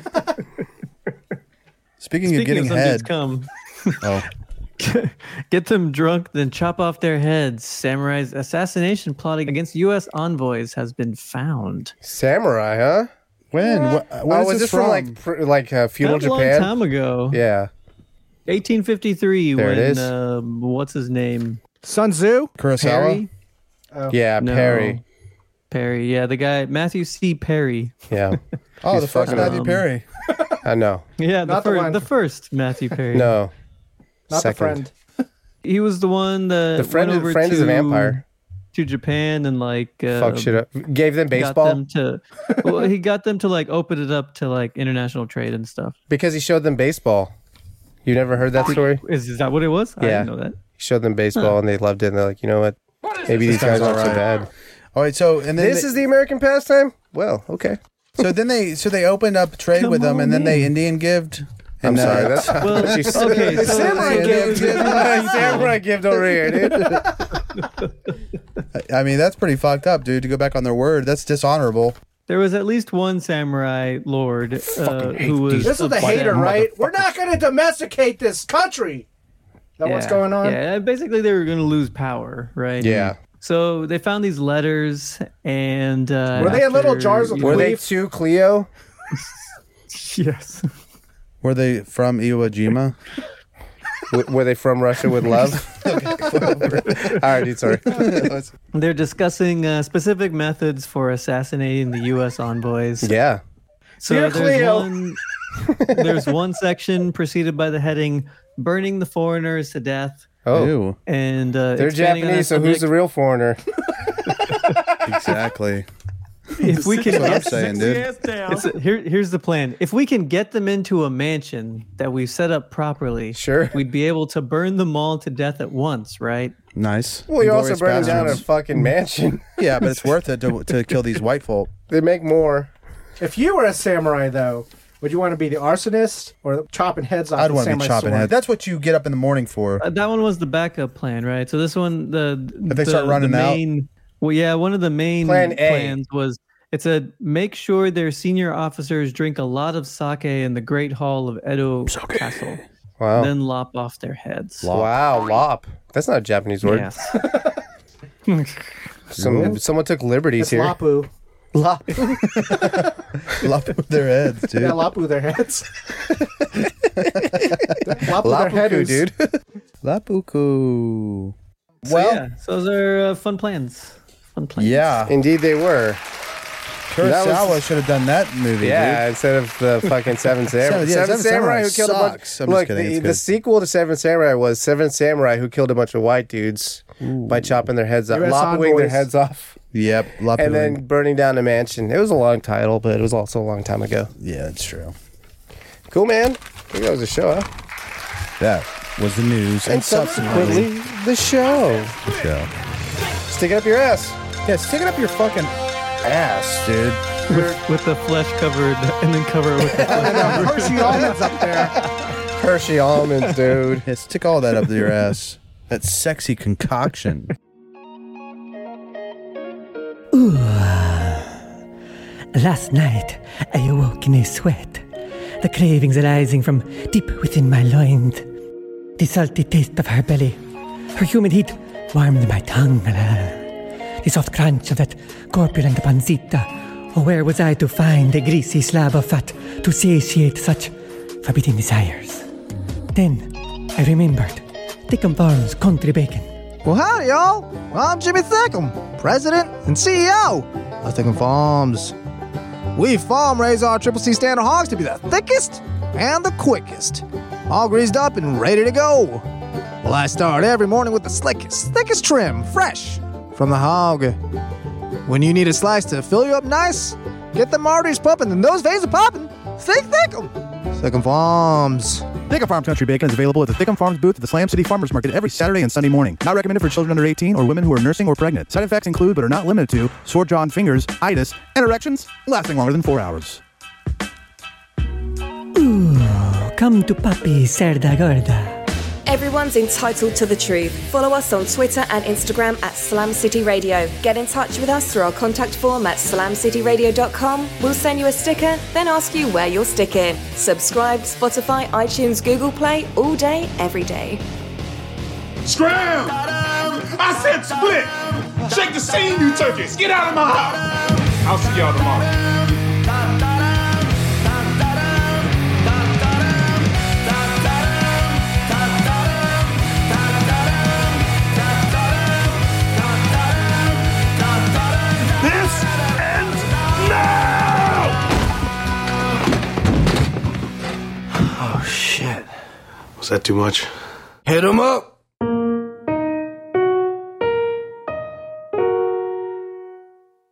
Speaking of getting some head. dudes come. Oh, Get them drunk, then chop off their heads. Samurai's assassination plot against U.S. envoys has been found. Samurai, huh? when? Where is was this from like feudal That a long Japan? time ago. Yeah. 1853 There when it is. What's his name? Sun Tzu? Kurosawa? Perry? Yeah, No. Perry. Perry, yeah, the guy Matthew C. Perry. Yeah. Oh, He's the first fucking Matthew Perry. I know. Yeah, Not the one. the first Matthew Perry. No. Not Second. the friend. He was the one that The friend, went over friend to, is a vampire. to Japan and like Fuck shit up. Gave them got baseball them to well, he got them to like open it up to like international trade and stuff. because he showed them baseball. You never heard that story? Is that what it was? I Yeah. didn't know that. He showed them baseball and they loved it. And they're like, you know what? Maybe these guys aren't so bad. All right, so and then This is the American pastime? Well, okay. then they opened up trade with them, and then they Indian gived. I'm And, sorry. That's not Well, what you said. okay, so Samurai gift. Samurai gift over here, dude. I mean, that's pretty fucked up, dude. To go back on their word, that's dishonorable. there was at least one samurai lord who was This is the upset. hater, right? We're not going to domesticate this country. Is that what's going on? Yeah, basically they were going to lose power, right? Yeah. So they found these letters, and Were they in little jars of Were they Queef? too Cleo? Yes. Were they from Iwo Jima? Were they from Russia with love? All right, dude, sorry. They're discussing specific methods for assassinating the U.S. envoys. Yeah. So Dear there's Cleo. there's one section preceded by the heading "Burning the Foreigners to Death," Oh. Ew. and They're expanding on Japanese, so that who's the real foreigner? Exactly. If we can That's what I'm get saying, dude. here's the plan. If we can get them into a mansion that we've set up properly, Sure. we'd be able to burn them all to death at once, right? Nice. Well, you're also Inglourious burning down a Bastards. fucking mansion. Yeah, but it's worth it to kill these white folk. They make more. If you were a samurai, though, would you want to be the arsonist or chopping heads off I'd the want to be samurai chopping sword? heads. That's what you get up in the morning for. That one was the backup plan, right? So this one, If they start running out? Well, yeah, one of the main Plan A. plans was it said make sure their senior officers drink a lot of sake in the Great Hall of Edo Castle, Wow. then lop off their heads. Wow, lop. That's not a Japanese word. Yes. Someone took liberties It's here. Lapu. Lop. Lop with their heads, dude. Yeah, Lapu their heads. Lapu their Lapuku, heads. dude. Lapuku. So, Well, yeah, so those are fun plans. Fun plans. yeah. Indeed, they were. Kurosawa should have done that movie, Yeah, dude. instead of the fucking Seven Samurai. Seven Samurai who killed a bunch. sucks. I'm just Look, kidding, it's the good. sequel to Seven Samurai was Seven Samurai who killed a bunch of white dudes by chopping their heads off, US lopping their envoys. heads off, Yep. Lapu. and then burning down a mansion. It was a long title, but it was also a long time ago. Yeah, that's true. Cool, man. I think that was a show, huh? That was the news. And subsequently, the show. show. Stick it up your ass. Yeah, stick it up your fucking ass, dude. With the flesh covered and then cover it with the flesh. Hershey almonds up there. Hershey almonds, dude. Yeah, stick all that up your ass. That sexy concoction. Last night, I awoke in a sweat, the cravings arising from deep within my loins. The salty taste of her belly, her humid heat warmed my tongue. The soft crunch of that corpulent pancita. Oh, where was I to find a greasy slab of fat to satiate such forbidden desires? Then I remembered Thickum Farms country bacon. Well, howdy, y'all. I'm Jimmy Thickum, President and CEO of Thickum Farms. We farm raise our Triple C standard hogs to be the thickest and the quickest, all greased up and ready to go. Well, I start every morning with the thickest trim, fresh from the hog. When you need a slice to fill you up nice, get them arteries pumping and those veins are popping. Think Thickum. Thickum Farms. Thickum Farms Country Bacon is available at the Thickum Farms booth at the Slam City Farmers Market every Saturday and Sunday morning. Not recommended for children under 18 or women who are nursing or pregnant. Side effects include, but are not limited to, sore jaw and fingers, itis, and erections lasting longer than 4 hours. Ooh, come to Papi Cerda Gorda. Everyone's entitled to the truth. Follow us on Twitter and Instagram at Slam City Radio. Get in touch with us through our contact form at slamcityradio.com. We'll send you a sticker, then ask you where you'll stick it. Subscribe, Spotify, iTunes, Google Play, all day, every day. Scram! I said split! Shake the scene, you turkeys! Get out of my house! I'll see y'all tomorrow. Oh, shit. Was that too much? Hit him up!